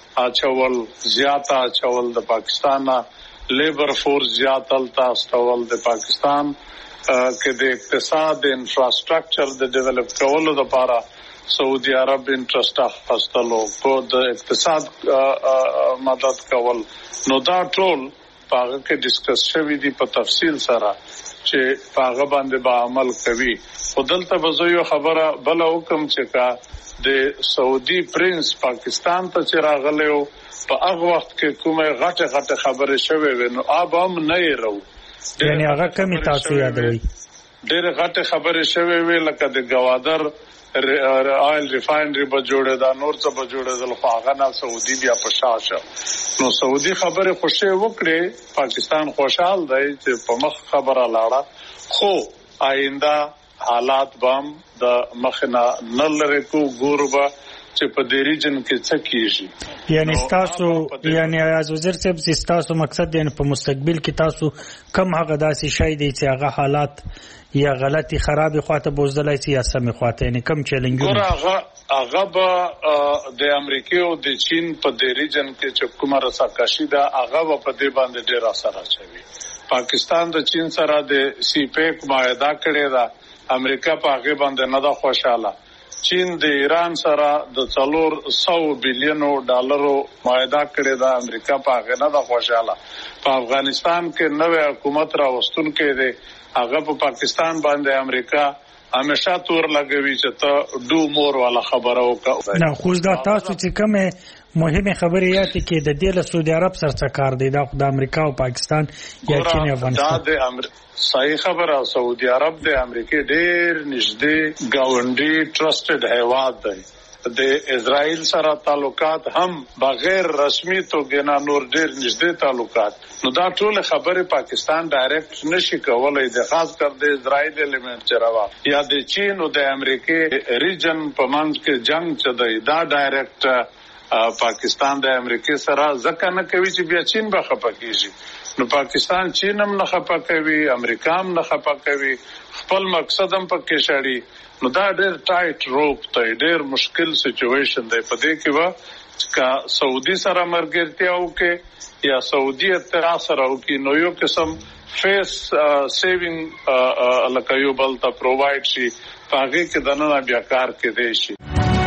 اچول زیاته اچول، د پاکستان لیبر فورس زیاتل تاسول، د پاکستان کې د اقتصاد انفراستراکچر د ډیولپ کولو لپاره سعودي عرب انټرست اخستلو کو د اقتصاد مدد کول، نو دا ټول هغه کې ډیسکس شوی دی په تفصیل سره چې هغه باندې به عمل کوي. خودلته به یو خبره بل حکم چې کا د سعودي پرنس پاکستان ته چې راغلیو په هغه وخت کې کومه غټه خبره شوه ونه اب هم نه یرو، یعنی هغه کمی تاسو یادوي ډېر غټه خبره شوه وی لکه د گوادر آیل ریفاینری به جوړه دا نور څه به جوړه د لخواغه نه سعودي بیا په شاشه، نو سعودي خبره خوشی وکړي، پاکستان خوشحال دی چې په مخ خبره لاړه، خو آینده حالات بام د مخنا نلره کو ګوربا چې په دې ریجن کې څه کیږي. یعنی تاسو یعنی از وزیر صاحب تاسو مقصد یعنی په مستقبل کې تاسو کم هغه داسې شای دی چې هغه حالات یا غلطی خرابی خواته بوزدلای سی یا سمې خواته، یعنی کم چیلنجونه هغه به د امریکا او د چین په دې ریجن کې چې کومه رساکشي ده هغه په دې باندې ډیر اثر اچوي. پاکستان د چین سره د سی پیک معاهده کړی ده، امریکا په هغه باندې نه ده خوشاله، چین د ایران سره د 400 بلین ډالرو معاهده کړی ده، امریکا په هغه نه ده خوشاله. په افغانستان کې نوې حکومت را وستون کې ده، هغه په پاکستان باندې امریکا همیشه تور لګوي چې ته ډو مور والا خبره وکړه. نه خو دا تاسو چې کومه مهمه خبره یاته کې د دې له سعودي عرب سره څه کار دی، د امریکا او پاکستان یا چین او افغانستان؟ دا د صحیح خبره، سعودي عرب د امریکا ډېر نږدې گاونډي ټرسټډ هیواد دی، د اسرائیل سره تعلقات هم بغیر رسمي توګه نه نور ډېر نږدې تعلقات، نو دا ټول خبره پاکستان ډایرکټ نشي کولای، د خاص کر د اسرائیل ایلیمنٹ چروا یا د چین او د امریکا ریجن په منځ کې جنگ چدای، دا ډایرکټ پاکستان د امریکا سره ځکه نه کوي چې بیا چین به خپه کیږي، نو پاکستان چین هم نه خپه کوي، امریکا هم نه خپه کوي، خپل مقصد هم پکې شړي، نو دا ډېر ټایټ روپ دی، ډېر مشکل سچويشن دی. په دې کې وا سعودي سره مرګرتیا وکي یا سعودي اتحاد سره وکي، نو یو قسم فیس سیوینګ لکه یو بل ته پرووایډ شي، هغه کې دنه بیا کار کې دی شي.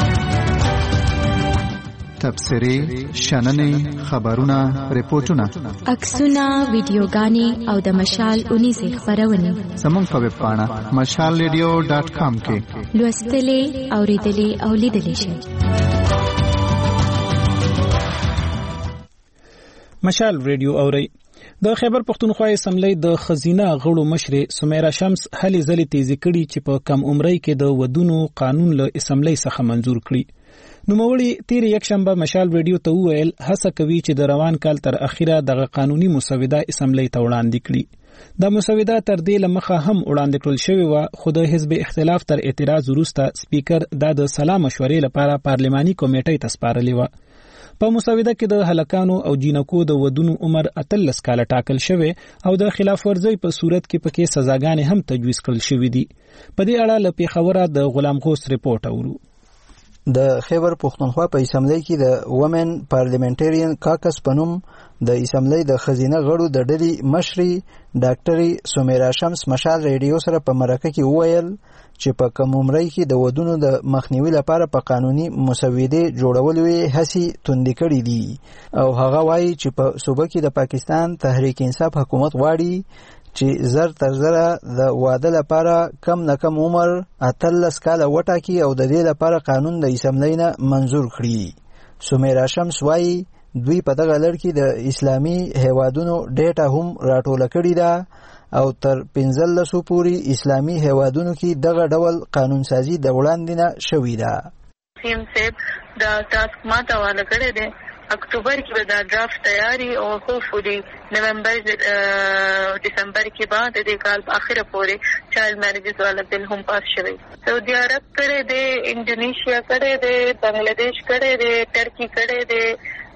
تبصرې، شننې، خبرونه، ریپورتونه، عکسونه، ویډیوګانې او د مشال 19 خبرونه زموږ په ویب پاڼه mashalradio.com کې لوستلې، اوریدلې او لیدلې شئ. مشال ریډیو اوري د خیبر پښتونخوا اسمبلی د خزینه غړو مشر سمیرا شمس هلي ځلې تیزی کړي چې په کم عمرۍ کې د ودونو قانون له اسمبلی څخه منزور کړي. نوموړي تیر یکشنبه مشال ریډیو ته وویل هڅه کوي چې د روان کال تر اخیره دغه قانوني مسوده اسمبلی ته وړاندې کړي. د مسوده تر دې لمخه هم وړاندې کړل شوې و خو د حزب اختلاف تر اعتراض وروسته سپیکر د سلا مشورې لپاره پارلماني کمیټې ته سپارلې و. په مسوده کې د هلکانو او جینکو د ودونو عمر 13 کاله ټاکل شوی او د خلاف ورزۍ په صورت کې پکې سزاګانې هم تجویز کړل شوې دي. په دې اړه له پیښوره د غلام غوث رپورټ اورو. د خیبر پښتونخوا په اسمبلی کې د وومن پارلیمنټریان کاکس پنوم د اسمبلی د خزینه غړو د ډلې مشري ډاکټري سمیرا شمس مشال ریډیو سره په مرکه کې وویل چې په کم عمرۍ کې د ودونو د مخنیوي لپاره په قانوني مسودې جوړولو یې هڅې توندې کړې دي او هغه وایي چې په صوبه کې د پاکستان تحریک انصاف حکومت غواړي چې زر تر زره د واده لپاره کم نه کم عمر 13 کاله وټاکي او د دې لپاره قانون د اسمبلی نه منزور کړي. سمیرا شمس وایي دوی په دغه لړ کې د اسلامي هیوادونو ډیټا هم راټوله کړې ده او تر 15 پورې اسلامي هیوادونو کې دغه ډول قانون سازي د وړاندې نه شوې ده. سیم صاحب دا ټاسک ماته والا کړی دی اکتوبر کې به دا ډرافټ تیاری او هوپفلی نومبر دسمبر کې بعد د کال په اخره پورې چایلډ میریجز والا بل هم پاس شوی. سعودي عرب کړی دی، انډونیشیا کړی دی، بنگلاديش کړی دی، ترکی کړی دی،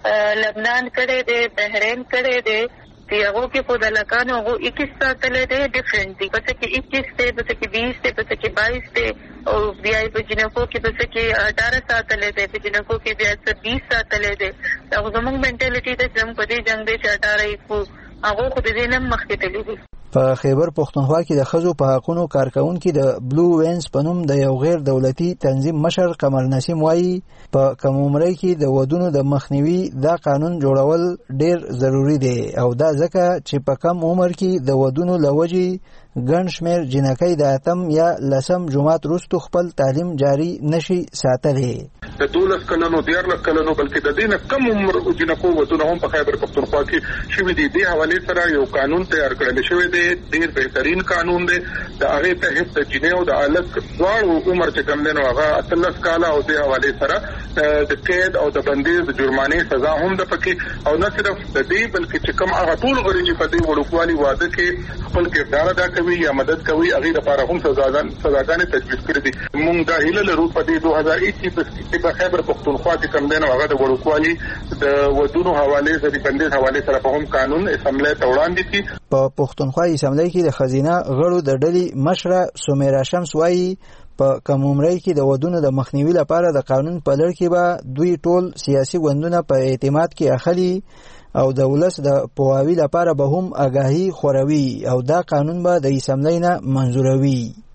لبنان کړی دی، بحرین کړی دی. هغه کې په دلکانو هغه 21 ساتلې ده ډیفرنٹ دي پس کې 21 ته پس کې 20 ته پس کې 22 ته او بیا په جنکو کې پس کې 18 ساتلې ده په جنکو کې بیا 20 ساتلې ده. هغه زموږ منټالیټي ته زموږ په دې جنگ دې 18 کو هغه خو دې نه مخکې تللی دي. په خیبر پښتونخوا کې د ښځو په حقونو کارکونکي د بلو وینز په نوم د یو غیر دولتي تنظیم مشر قمر نسیم وایي په کم عمرۍ کې د ودونو د مخنیوي دا قانون جوړول ډیر ضروری دی او دا ځکه چې په کم عمر کې د ودونو لوجې ګڼ شمېر جنکۍ د 8 یا 10 جمعات وروسته خپل تعلیم جاری نشي ساتلی. د 12 کلونو 13 کلونو بلکې د دینه کم عمر جنکو ودونه هم په خیبر پښتونخوا کې شوي دي. د حواله سره یو قانون تیار کړل شوی دی، ډیر بهترین قانون دی. د هغه ته د جنې او د الک دواړو عمر چې کم دنو هغه 13 کاله او د حواله سره د قید او د بندیز د جرمانې سزا هم د پکې او نه صرف د دې بلکې چې کم هغه ټول غړي چې په دې وړوکوالي واده کې خپل کردار ادا کوي یا مدد کوي هغه لپاره هم سزاګانې تجویز کړې دي. موږ د هیله لرو په دې 2021 کې په خیبر پښتونخوا کې کم دنو هغه د وړوکوالي د ودونو حواله سره د بندیز حواله سره په هم قانون اسمبلی ته وړاندې کړي. په پښتونخوا اسمبلی کې د خزینه غړو د ډلې مشره سمیرا شمس وایي په کم عمرۍ کې د ودونو د مخنیوي لپاره د قانون په لړ کې به دوی ټول سیاسي ګوندونه په اعتماد کې اخلي او د ولس د پوهاوي لپاره به هم آگاهي خوروي او دا قانون به د اسمبلی نه منزوروي.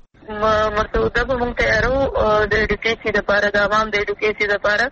مرتبه به مونږ تیارو د ایډوکیسي لپاره د عوام د ایډوکیسي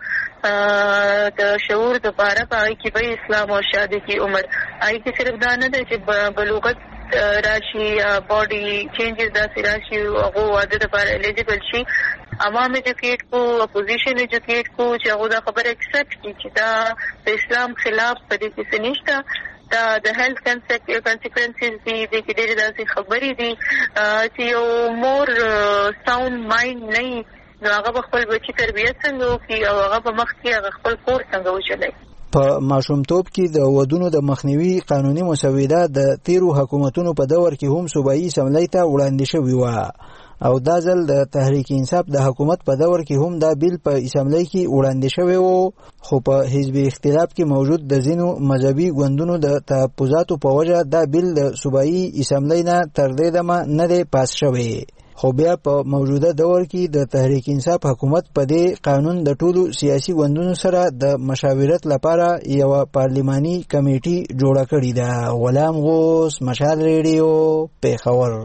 لپاره د شعور لپاره په هغې کې به اسلام او شادي کې عمر هغې کې صرف دا نه دی چې بلوغت راشي یا باډي چینجز داسې راشي هغه واده لپاره الیجیبل شي. عوام ایجوکیټ کو، اپوزیشن ایجوکیټ کو چې هغه دا خبره اکسپټ کړي چې دا د اسلام خلاف په دې کې څه نشته. دا د هیلث کانسیکوینسز دي د کې ډېرې داسې خبرې دي چې یو مور ساوند مایند نه نو هغه به خپل بچي تربیت څنګه وکړي او هغه په مخ کې هغه خپل کور څنګه وچلوي. په ماشومتوب کې د ودونو د مخنیوي قانوني مسوده د تیرو حکومتونو په دور کې هم صوبایي اسمبلی ته وړاندې شوې وه او دا ځل د تحریک انصاف د حکومت په دور کې هم دا بیل په اسمبلی کې وړاندې شوی و خو په حزب اختلاف کې موجود د ځینو مذهبي ګوندونو د تحفظاتو په وجه دا بیل د صوبایي اسمبلی نه تر دې دمه نه دی پاس شوی. خو بیا په موجوده دور کې د تحریک انصاف حکومت په دې قانون د ټولو سیاسي ګوندونو سره د مشاورت لپاره یو پارلماني کمیټي جوړه کړې ده. غلام غوث، مشال ریډیو، پیښور.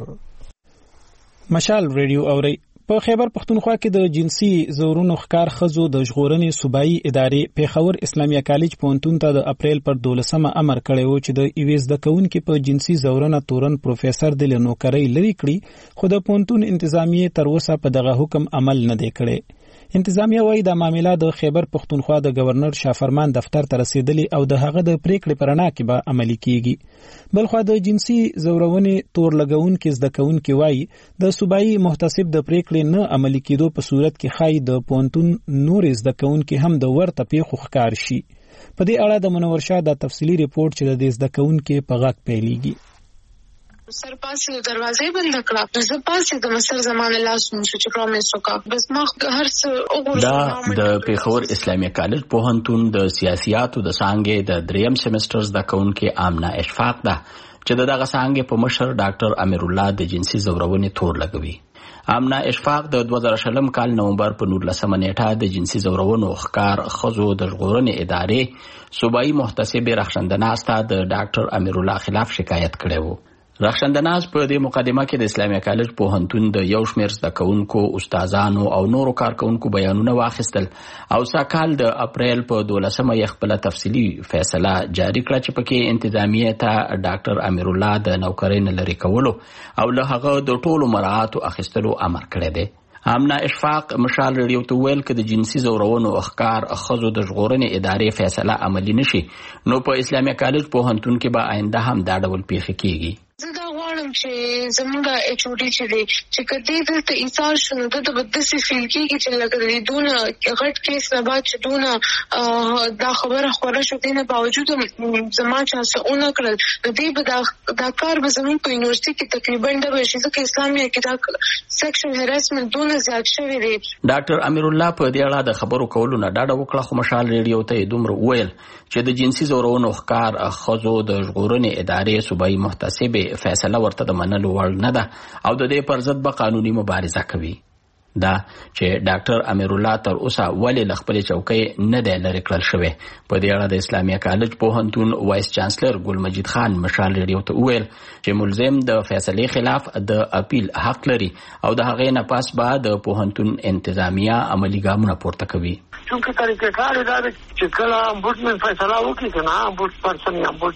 مشال ریډیو اوري. په خیبر پښتونخوا کې د جنسي زورونو ښکار ښځو د ژغورنې صوبایي ادارې پیښور اسلامیه کالج پوهنتون ته د اپریل پر 12 امر کړی و چې د یوې زده کوونکې په جنسي زورنه تورن پروفیسر د له نوکرۍ لرې کړي خو د پوهنتون انتظامیې تر اوسه په دغه حکم عمل نه دی کړی. انتظامیه وايي د معاملې د خیبر پښتونخوا د گورنر شافرمان دفتر ته رسیدلی او د هغه د پریکړې پر اړه کې به عملي کیږي. بلخو د جنسي زورونې تور لګونکو زده کوونکو وايي د صوبایي محتسب د پریکړې نه عملي کېدو په صورت کې خای د پونتون نور زده کوونکو هم د ورته پیښو ښکار شي. په دې اړه د منور شاه د تفصیلی ریپورت چې د زده کوونکو په غاک پیلېږي. سرپاسې دروازې بند کړه زه پاسې د مصر زمانه لاس مونږ چې پروميس وکړه بس ما هر څه وګورم. دا د پیښور اسلامي کالج پوهنتون د سیاسياتو د څانګې د 3م سیمستر زده کوونکو آمنه اشفاق ده چې دغه څانګې په مشر ډاکټر امیر الله د جنسي زورونې تور لګوي. آمنه اشفاق د 2020 کال نومبر په 19 نیټه د جنسي زورونو ښکار خزو د ژغورنې ادارې صوبایي محتسب رخشندناز ته د ډاکټر امیر الله خلاف شکایت کړی و. رخشندناز په دې مقدمه کې د اسلامي کالج پوهنتون د یو شمېر زده کوونکو استادانو او نورو کارکونکو بیانونه واخیستل او ساکال د اپریل په 12مه یې خپل تفصیلی فیصله جاری کړه چې پکې انتظامیه ته ډاکټر امیر الله د نوکرۍ نه لرې کولو او له هغه د ټولو مراعاتو اخیستلو امر کړی دی. آمنه اشفاق مشال ریډیو ته ویل چې د جنسي زورونو اخکار خزو د ژغورنې ادارې فیصله عملی نشي نو په اسلامي کالج پوهنتون کې به آینده هم دا ډول پیښې کیږي. زه دا غواړم چې زموږ ایچ او ډي چې دی چې کدی دلته ایثار شنو د بدسي فیل کېږي چې لکه د دونه غټ کیس نه بعد چې دونه دا خبره خوره شو دینه باوجود زما چې څونه کړل د دې به دا کار به زموږ په یونیورسيټي کې تقریبا د بشي ځکه اسلامي کې دا سیکشن هراسمنت دونه زیات شوی دی. ډاکټر امیر الله په دې اړه د خبرو کولو نه ډاډه وکړه خو مشال ریډیو ته دومره ویل چې د جنسي زورونو ښکار خزو د ژغورنې ادارې صوبایي محتسب فیصله ورته د منلو وړ نه ده او د دې پر ضد به قانوني مبارزه کوي. دا چې ډاکټر امیر الله تر اوسه ولې ل خپل چوکۍ نه دی لرې کړل شوی. په دې اړه د اسلامي کالج پوهنتون وایس چانسلر ګل مجید خان مشال ریډیو ته ویل چې ملزم د فیصلې خلاف د اپیل حق لري او د هغې نه پس به د پوهنتون انتظامیه عملي ګامونه پورته کوي. چونکه طریقې کار دا چې کله امبوډسمن فیصله وکړي کنه امبوډ پرسن یا امبوډ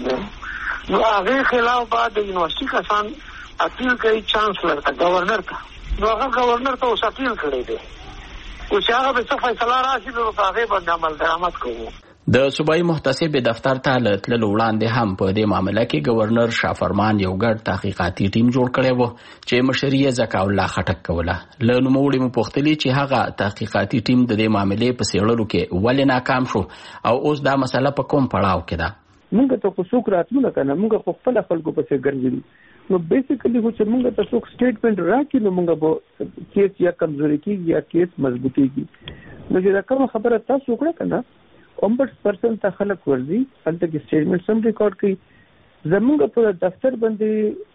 نو هغه خلاف بعد د یونیورسيټي کسان اپیل کوي چانسلر ته گورنر ته نو هغه گورنر ته اوس اپیل کړی دی او چې هغه به څه فیصله راشي نو هغه باندې عمل درآمد کوي. د صوبایي محتسب دفتر ته تللو وړاندې هم په دې معاملې کې گورنر شافرمان یو ګډ تحقیقاتي ټیم جوړ کړی و چې مشري زکا الله خټک کوله. له نوموړي مو پوښتلي چې هغه تحقیقاتي ټیم د دې معاملې په څېړلو کې ولې ناکام شو او اوس دا مسله په کوم پړاو کې ده. موږ ته خو څوک راتلو نه کنه موږ خو خپل خلکو پسې ګرځېدو نو بیسیکلی چې موږ ته څوک سټیټمنټ راکړي نو موږ به کیس یا کمزوري کیږي یا کیس مضبوطیږي. نو چې دا کوم خبره تاسو وکړه کنه ombudsperson ته خلک ورځي هلته کې سټیټمنټ سم ریکارډ کړي زموږ په دفتر باندې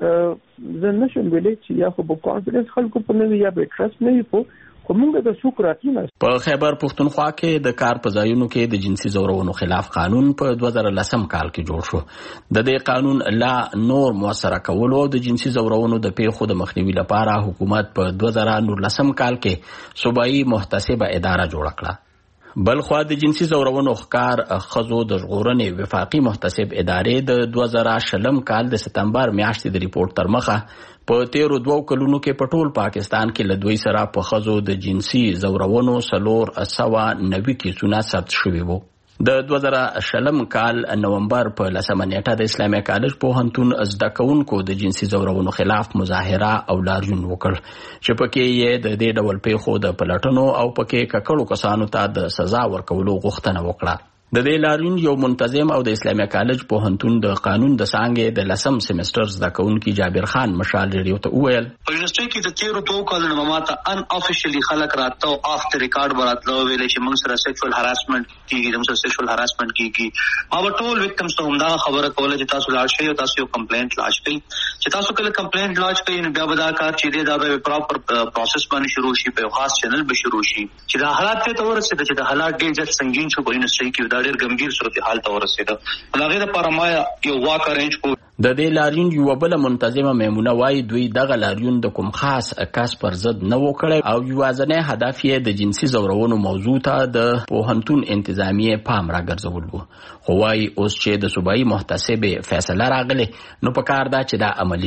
زه نشم ویلې چې یا خو په کانفیډنس خلکو په نه یا به ټرست نه وي خو موږ د څوک راتلو. په خیبر پښتونخوا کې د کار په ځایونو کې د جنسي زورونو خلاف قانون په 2010 کال کې جوړ شو. د دې قانون لا نور موثره کولو او د جنسي زورونو د پیښو د مخنیوي لپاره حکومت په 2019 کال کې صوبایي محتسبه اداره جوړ کړه. بلخوا د جنسي زورونو ښکار خزو د ژغورنې وفاقي محتسب ادارې د 2020 کال د سپتمبر میاشتې د ریپورت تر مخه په 13 کلونو کې په ټول پاکستان کې له دوی سره په خزو د جنسي زورونو 490 کیسونه ثبت شوي وو. د 2020 کال نومبر په 10 نیټه د اسلامي کالج پوهنتون زده کوونکو د جنسي زورونو خلاف مظاهره او لاریون وکړ چې پکې یې د دې ډول پیښو د پلټنو او پکې ککړو کسانو ته د سزا ورکولو غوښتنه وکړه. د دې لاریون یو منتظم او د اسلامي کالج پوهنتون د قانون د څانګې د 10م سیمستر زده کوونکي جابر خان مشال ریډیو ته وویل په یونیورسيټي کې د 13 کالونو ماته ان افیشلی خلک راته او اف د ریکارډ براتلو ویل چې موږ سره سیکشوال هراسمنت کیږي ما به ټول وکټمز ته همدا خبره کوله چې تاسو لاړ شئ او تاسو یو کمپلینټ لاج کړئ چې تاسو کله کمپلینټ لاج کړئ نو بیا به دا کار چې دا به پراپر پروسس باندې شروع شي په خاص چینل به شروع شي چې دا حالات ته ورسېد چې د حالات ډېر ځل سنگین شو په یونیورسيټي کې دا ډېر ګمګیر صورتحال ته ورسېده. هغه لپاره ما یو واک ارینج کو. د دې لاریون یو بل منتظمه میمونه وايي دوی دغه لاریون د کوم خاص کس پر ضد نه وکړي او یوازینی هدف یې د جنسي زورونو موضوع ته د پوهنتون انتظامیه پام راګرځول وو. خو وايي اوس چې د صوبایي محتسب فیصله راغله نو پکار دا چې دا عملی شي.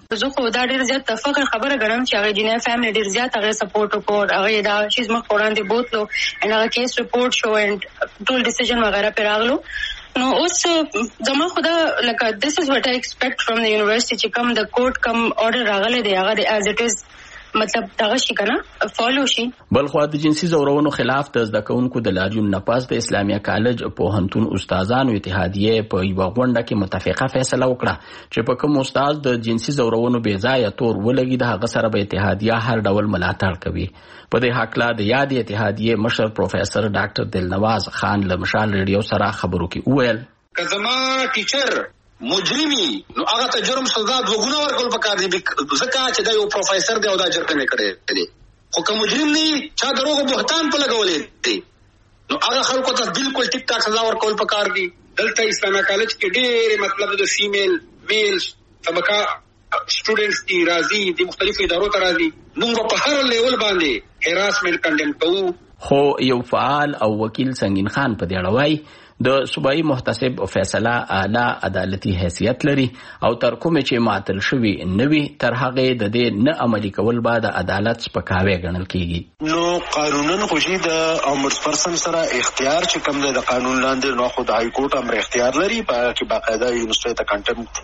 زه خو دا ډېر زیات فخر خبره ګڼم چې هغه جنیا فیملی ډېر زیات هغه سپورټ وکړ، هغه دا چیز مخ وړاندې بوتلو ان هغه کیس ریپورټ شو and ټول ډیسیژن وغیرہ پر راغلو. نو اوس زما خو دا لکه this is what I expect from the university چې کوم د کورټ کوم order راغلی دی هغه as it is مطلب دغه شي کنه فالو شي. بل خو د جنسي زورونو خلاف د زده کوونکو د لاریون نه پس د اسلامیه کالج پوهنتون استادانو اتحادیه په یو غونډه کې متفقه فیصله وکړه چې په کوم استاد د جنسي زورونو بې ځایه تور ولګي د هغه سره به اتحادیه هر ډول ملاتړ کوي. په دې حق لا د یاد اتحادیه مشر پروفیسور ډاکټر دلنواز خان له مشال ریډیو سره خبرو کې وویل که زما ټیچر مجرمي نو هغه ته جرم سزا دوګونه ورکول پکار دي ځکه چې دا یو پروفیسور دی او دا جرم نه کړی دی. خو که مجرم نه چا دروغ بهتان په لګولې دي نو هغه خلکو ته بالکل ټیک ټاک سزا ورکول پکار دي. دلته اسلامي کالج کې ډېر مطلب د فیمیل میل طبقه سټوډنټس دي راځي د مختلفو ادارو ته راځي، موږ په هر لیول باندې هراسمنت کنډم کوو. خو یو فعال او وکیل سنگین خان په دې اړه وایي د صوبایي محتسب فیصله اعلی عدالتي حیثیت لري او تر کومه چې معطل شوی نوي تر هغه د دې نه عملي کول بعد عدالت سپکاوی ګڼل کیږي. نو قانونن خوشي د امبودسپرسن سره اختیار چې کوم د قانون لاندې نو خو د های کورټ امر اختیار لري په کې باقاعده یونیورسيټي ته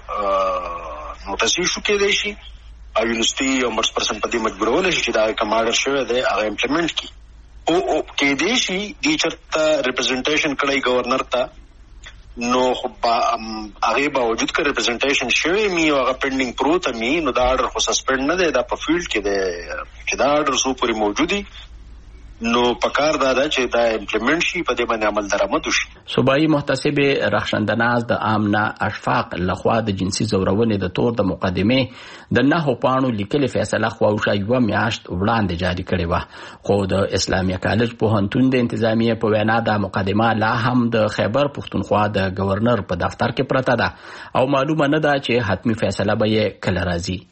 کنټمپټ نوټس ایشو کېدای شي او یونیورسيټي امبودسپرسن په دې مجبورول شي چې دا کوم آرډر شوی دی هغه امپلیمنٹ کړي. او کې دې شي د چرته ریپرزنټیشن کړی گورنر ته نو خو هغه باوجود که ریپرزنټیشن شوی می او هغه پینډینګ پروت می نو دا آرډر خو سسپند نه دی، دا په فیلډ کې دی چې دا آرډر سو پوری موجودي نو پکار دا چې دا امپلیمنٹ شي په دې باندې عمل درآمد وشي. صوبایي محتسب رخشندناز د آمنا اشفاق لخوا د جنسي زورونې د تور د مقدمه د 9 پاڼو لیکلي فیصله خواوشا یو میاشت وړاندې جاری کړې و، خو د اسلامیه کالج پوهنتون د انتظامیه په وینا د مقدمه لا هم د خیبر پښتونخوا د گورنر په دفتر کې پرته ده او معلومه نه ده چې حتمی فیصله به یې کله راځي.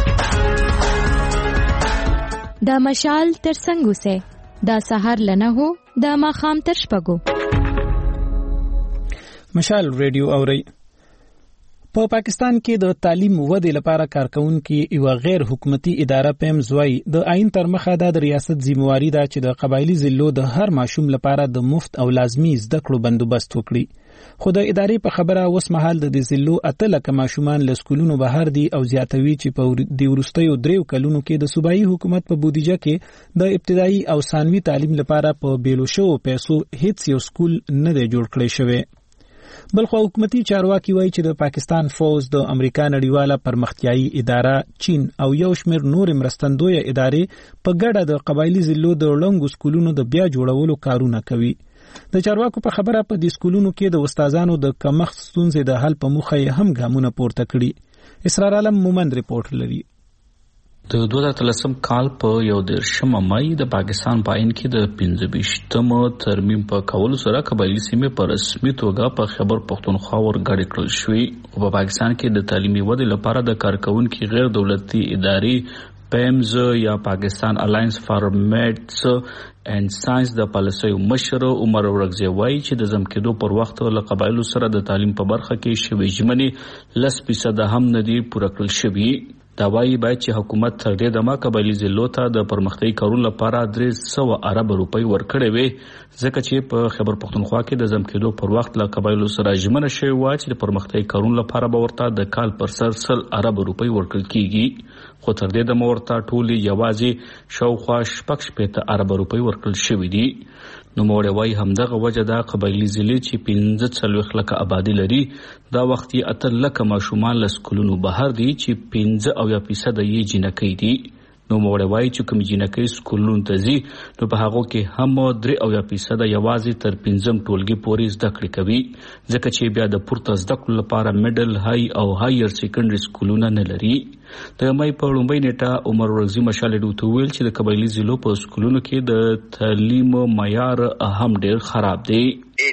د مشال تر څنګه سه دا سحر لنه هو دا ماخام تر شپږو. مشال ریډیو اوري. په پاکستان کې د تعلیم ودې لپاره کارکونکو یو غیر حکومتي اداره پم زوی د آئین تر مخه د ریاست ذمہواری ده چې د قبایلی ضلعو د هر ماشوم لپاره د مفت او لازمی زده کړو بندوبست وکړي. خو د ادارې په خبره اوس مهال د ضلعو اتلک ماشومان له سکولونو بهر دي او زیاتوي چې په د ورستیو دریو کلونو کې د صوبایي حکومت په بودیجه کې د ابتدایي او ثانوي تعلیم لپاره په بیلو شو پیسو هیڅ یو سکول نه دی جوړ کړی شوی. بلخو حکومتي چارواکي وایي چې د پاکستان فوز د امریکا نړیواله پرمختیایي اداره چین او یو شمېر نور مرستندوی ادارې په ګډه د قبایلی ضلعو د لنګو سکولونو د بیا جوړولو کارونه کوي. د چارواکو په خبره په دې سکولونو کې د استادانو د کمښت ستونزې د حل په موخه یې هم ګامونه پورته کړي. اسرار عالم مومند رپورټ لري. د 2013 کال په 11 مای د پاکستان په آئین کې د 25 ترمیم په کولو سره قبایلی سیمې په رسمي توګه په خیبر پښتونخوا ورګډې کړل شوې او په پاکستان کې د تعلیمي ودې لپاره د کارکونکو غیر دولتي ادارې پیمز یا پاکستان الاینس فار میډس اینڈ ساينس د پالیسیو مشر عمر ورغزی وایي چې د زم کېدو پر وخت له قبایلو سره د تعلیم په برخه کې شوی ژمنې 10% هم ندي پوره کړل شوی. دا وایي باید چې حکومت تر دې دمه قبایلی ضلعو ته د پرمختیایي کارونو لپاره 300 ارب روپۍ ورکړې وي ځکه چې په خیبر پښتونخوا کې د زم کېدو پر وخت له قبایلو سره ژمنه شوې وه چې د پرمختیایي کارونو لپاره به ورته د کال پر سر 100 ارب روپۍ ورکړل کیږي، خو تر دې دمه ورته ټولې یوازې شاوخوا 60 ارب روپۍ ورکړل شوې دي. نو موړې وای همدغه وجه دا قبایلی ضلع چې 45 لکه آبادی لري دا وخت یې 8 لکه ماشومان له سکولونو بهر دي چې 15% یې جنکۍ دي. نو موړې وای چې کوم جنکۍ سکولونو ته ځي نو په هغه کې هم 3% یوازې تر 15 ټولګي پورې زده کړې کوي ځکه چې بیا د پورته زده کړو لپاره میډل های او هایر سیکنډري سکولونه نه لري. د مې په لومړۍ نیټه عمر ورغزی مشال ډوته ویل چې د قبایلی ضلعو په سکولونو کې د تعلیم معیار هم ډیر خراب دی.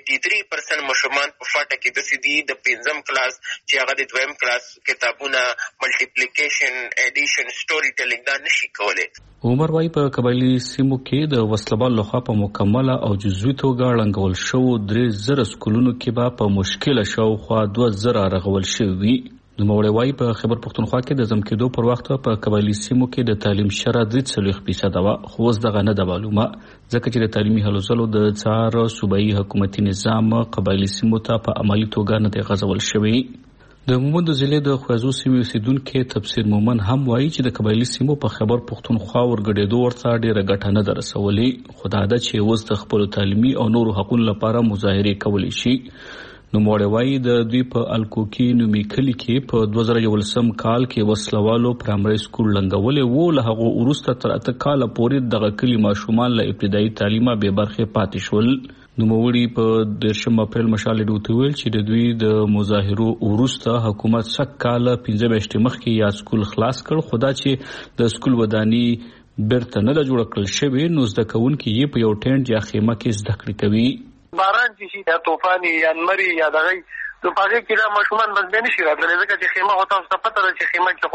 83% ماشومان په فاټه کې د سیدی د 5م کلاس چې هغه د 2م کلاس کتابونه ملټیپلیکیشن اډیشن سټوری ټیلینګ دا نشي کولای. عمر وايي په قبایلی سیمو کې د وسلبال لخوا په مکمله او جزوي توګه ړنګول شو 3000 سکولونو کې به په مشکله شو خو 2000 رغول شوی. نوموړی وايي په خیبر پښتونخوا کې د زمکېدو پر وخت په قبایلي سیمو کې د تعلیم شرح 3% وه، خو اوس دغه نه ده معلومه، ځکه چې د تعلیمي هلو ځلو د څار صوبایي حکومتي نظام قبایلي سیمو ته په عملي توګه نه دی غځول شوی. د مومند ضلع د خوازو سیمې اوسیدونکي تفسیر مومن هم وایي چې د قبایلي سیمو په خیبر پښتونخوا ورګډېدو ورته ډېره ګټه نه ده رسولې، خو دا ده چې اوس د خپلو تعلیمي او نورو حقونو لپاره مظاهرې کولی شي. نوموړی وایي د دوی په الکوکي نومي کلي کې په 2011 کال کې وسلوالو پرایمري سکول لنګولی وو، له هغو وروسته تر 8 کاله پورې دغه کلي ماشومان له ابتدایي تعلیمه بې برخې پاتې شول. نوموړي په 13 اپریل مشال راډیو ته ویل چې د دوی د مظاهرو وروسته حکومت سږ کال 15 میاشتې مخکې یا سکول خلاص کړ، خو دا چې د سکول وداني بیرته نه ده جوړه کړل شوې، نو زده کوونکي یې په یو ټینټ یا خیمه کې زده کړې کوي. باران چې شي یا طوفان یا نمري یا دغه نو په هغې کې دا ماشومان بس بیا نشي راتللی، ځکه چې خیمه خو تاسو ته پته ده چې خیمه کې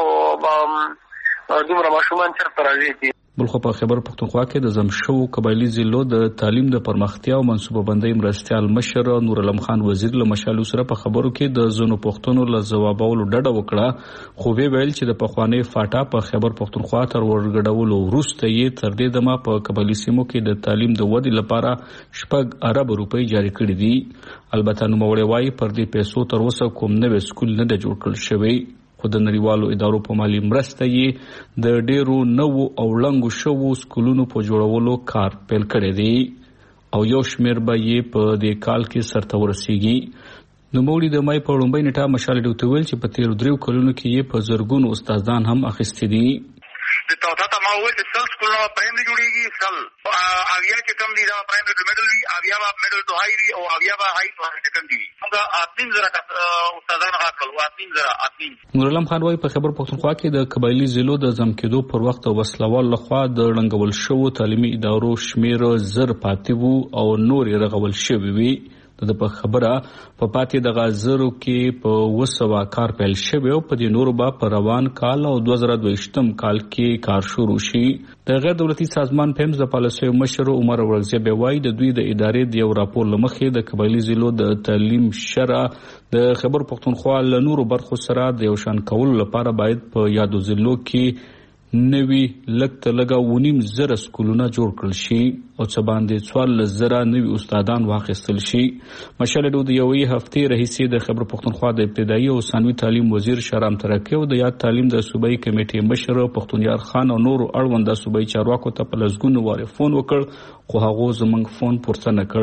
خو دومره ماشومان چېرته راځي. بلخو په خیبر پښتونخوا کې د زم شوو قبایلي ضلعو د تعلیم د پرمختیا او منصوبه بندۍ مرستیال مشر نور علم خان وزیر له مشالو سره په خبرو کې د ځینو پوښتنو له ځوابولو ډډه وکړه، خو ویل چې د پخوانۍ فاټا په خیبر پښتونخوا تر ورګډولو وروسته یې تر دې دمه په قبایلي سیمو کې د تعلیم د ودې لپاره 6 ارب روپۍ جاري کړي دي. البته نوموړی وایي پر دې پیسو تر اوسه کوم نوی سکول نه دی جوړ کړل شوی، خو د نړیوالو ادارو په مالي مرسته یې د ډیرو نوو او لنګو شوو سکولونو په جوړولو کار پیل کړی دی او یو شمیر به یې په دې کال کې سرته ورسیږي. نوموړي د مای په لومړۍ نیټه مشال راډیو ته ویل چې په تیرو 3 کلونو کې یې په زرګونو استادان هم اخیستي دي. د تاسو ما وایي چې سل سکولونه پرایم جوړیږي، سل اویا چې کم دي دا پرایم ټو میډل دي، اویا به میډل ټو هاي دي او اویا به هاي ټو سیکنډ دي. موږ اپین زره استادان غاټل اپین زره. نور علم خان وایي په خیبر پښتونخوا کې د قبایلي ضلعو د زمکېدو پر وخت وسلوال لخوا د ړنګول شوو تعلیمي ادارو شمیر زر پاتې وو او نور یې رغول شوي وي. د په خبره په پاتې د غازرو کې په 200 کار پیل شوی او په دې نورو به په روان کال او 2022 کال کې کار شروع شي. د غیر دولتي سازمان پیمز د پالیسیو مشر عمر ورغزی به وایي د دوی د ادارې د یو راپور لمخې د قبایلي ضلعو د تعلیم شرح د خیبر پښتونخوا له نورو برخو سره د یو شان کولو لپاره باید په یادو ضلعو کې نوي لکته لګا 19,000 سکولونه جوړ کړل شي او څه باندې 14,000 نوي استادان واخیستل شي. مشال د یوې هفتې راهیسې د خیبر پښتونخوا د ابتدایي او ثانوي تعلیم وزیر شهرام ترکی او د یاد تعلیم د صوبایي کمیټې مشر پښتونیار خان او نور اړوند صوبایي چارواکو ته په لږګونو واره فون وکړ، خو هغه زمنګ فون پورته نه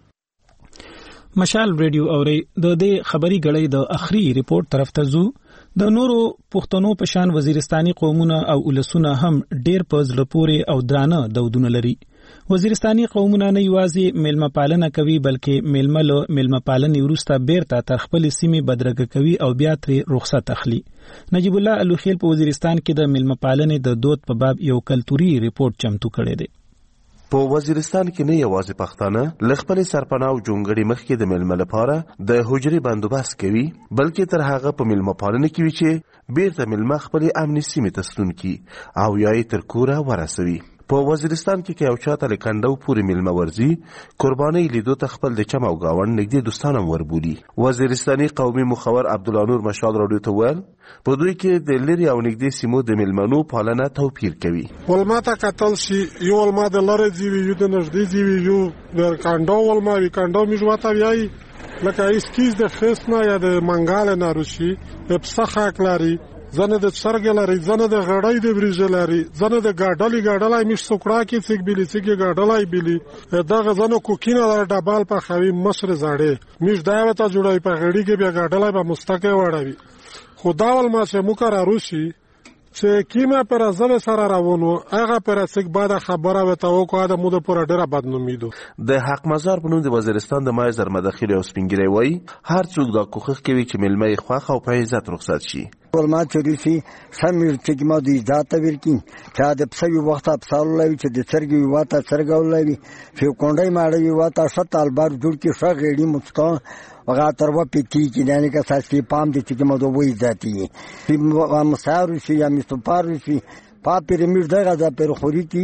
کړ. مشال ریډیو اوري د دې خبري غړې د اخري ریپورت طرف ته زو. د نورو پښتنو په شان وزیرستاني قومونه او ولسونه هم ډېر په زړه پورې او درانه دودونه لري. وزیرستاني قومونه نه یوازې میلمه پالنه کوي بلکې میلمه له میلمه پالنې وروسته بیرته تر خپل سیمې بدرګه کوي او بیا ترې رخصت اخلي. نجیب الله الوخیل په وزیرستان کې د میلمه پالنې د دود په باب یو کلتوري ریپورت چمتو کړی دی. په وزیرستان کې نه یوازې پښتانه لخپل سرپناه او جونګړي مخکې د میلمه لپاره د حجرې بندوبست کوي، بلکې تر هغه په میلمه پالنه کې وي چې بیرته میلمه خپل امني سیمې ته ستون کی او یا یې تر کوره ورسوي. په وزیرستان کې یو چاته لکندو پوری میلمه ورزي قرباني لیدو ته خپل د چم او گاوند نږدې دوستانم وربولي. وزیرستاني قومي مخور عبدالله نور مشال راډیو ته ویل په دوی کې د لری او نږدې سیمو د میلمنو پالنه توپیر کوي. ولما ته قتل شي یو ولما د لری دی یو د نږدې دی یو د کاندو ولما وی کاندو میجواته وی لکه اسکیز د خسنا یا د منګال نه روشي په پسخه کلاري زنه د سرګ لري، زنه د غړای د بریج لري، زنه د ګاډلای مش سوکړه کې څګ بلی څګ ګاډلای بلی دغه زنه کوکینه د ډبال په خوي مصر زاړې مش دایوته جوړای په غړي کې بیا ګاډلای به مستقه وړوي. خداول ما چې مکر روشي چې کیمه پر ازل سره راوونو هغه پر څګ بعد خبره وته او کو د مود پر ډیره بدنومیدو. د حق مزار په نوم د وزیرستان د مایزر مداخله او سپینګری وای هر څوک دا کوخه کوي چې ملمه خوخه او په عزت رخصت شي. ولما چریسی سمیر چې ما د ذات ورکین چې د پسوي وخت افصال لوي چې د چرګي واته چرګول لوي چې کونډای ماړي واته شتال بار جوړ کې شغېړي مستو وغه تر و پتی چې نه کا ساسي پام دي چې ما دوی ذاتي په مسارو شي یا مستپارو شي پاپیر میر دغه د پر خوري کی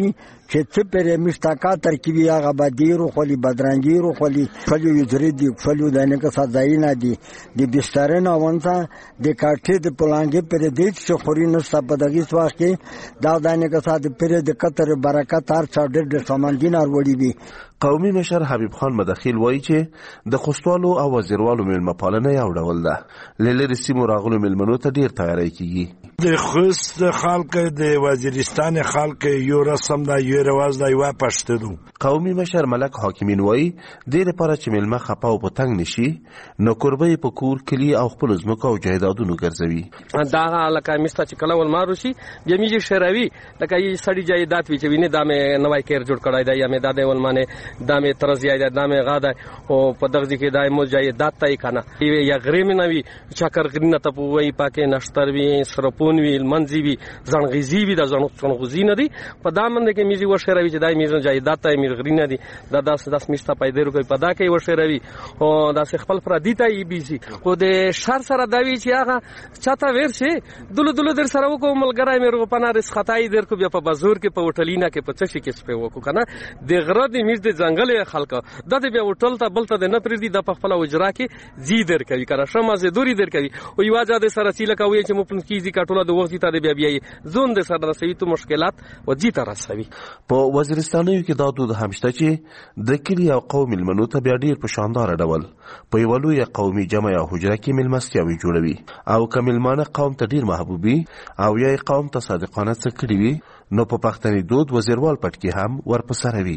چې څه پرې مشتاقا ترکیبي هغه بدیرو خلی بدرنګي رو خلی فلو یجریدي فلو دانه کا سازاینا دي د بسترن اونځه د کاټې د پلانګې پر دې چې خورینه سپدغي سواخ کې دا دانه کا ساده پر د کتر برکت هر چا ډېر سامان دینار وړي دي. قومي مشر حبیب خان مدخیل وایي چې د خوستوالو او وزیروالو میلمه پالنه یو ډول ده. لری سیمو راغلو میلمنو ته ډیر تیاری کیږي. د خوست خلک د وزیرستان خلک یو رسم دا یو رواج دا یو پښته دو. قومي مشر ملک حاکمین وایي د لپاره چې میلمه خپه او پتنګ نشي نو قربې په کور کلی او خپل ځمکه او جایدادونو ګرځوي. دا لکه مستا چې کله ول مارو شي بیا میږي شراوي لکه یي سړی جایداد وی چې ویني دا مې نوای کیر جوړ کړای دا یا مې دا د ول مانه دا مې ترزیای دا مې غاده او په دغه ځکه دا مو جایداد تای کنه یا غریم نه وی چکر غرینه ته وای پاکه نشتر وی سرپون وی منځي وی ځنغيزي وی د ځنغوزي نه دي په دا منده کې میږي و شراوي چې دا مې جایداد تای مې غرینه دي دا 10 مستا پیدا کوي په دا کې و شراوي او دا خپل پردي تای بي سي خو د شر سره دا وی چې هغه چاته ورشي دلو در سره وکړو ملګری مې رو پنارس خدای در کو بیا په بازار کې په هوټلینا کې په څه کې سپه وکړو کنه د غره د میز د ځنګل خلک د بیا هوټل ته بلته د نه پردي د خپل اجرا کې زی در کوي کنه شمه زه دوری در کوي او یواځه د سره سیله کوي چې مو پن کیږي کټوله د وخت ته بیا بیا زون د سره رسوي ته مشکلات و جی ته رسوي. په وزیرستانو کې دا دود همشته چې د کلی او قوم ملمنو ته بیا ډیر په شاندار ډول په یو لوی قومي جمع یا حجره کې ملمستیاوي جوړوي او کملمانه قوم ته ډیر محبوبي او یا قوم ته صادقانه څه کړی وي نو په پښتني دود وزیروال پټ کې هم ورپسره وي.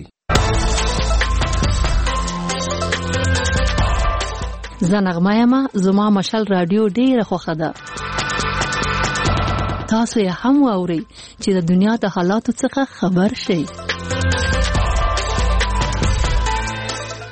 زنغمایما زما مشال رادیو ډیره خوښه ده. تاسو یې هم واورئ چې د دنیا د حالاتو څخه خبر شئ.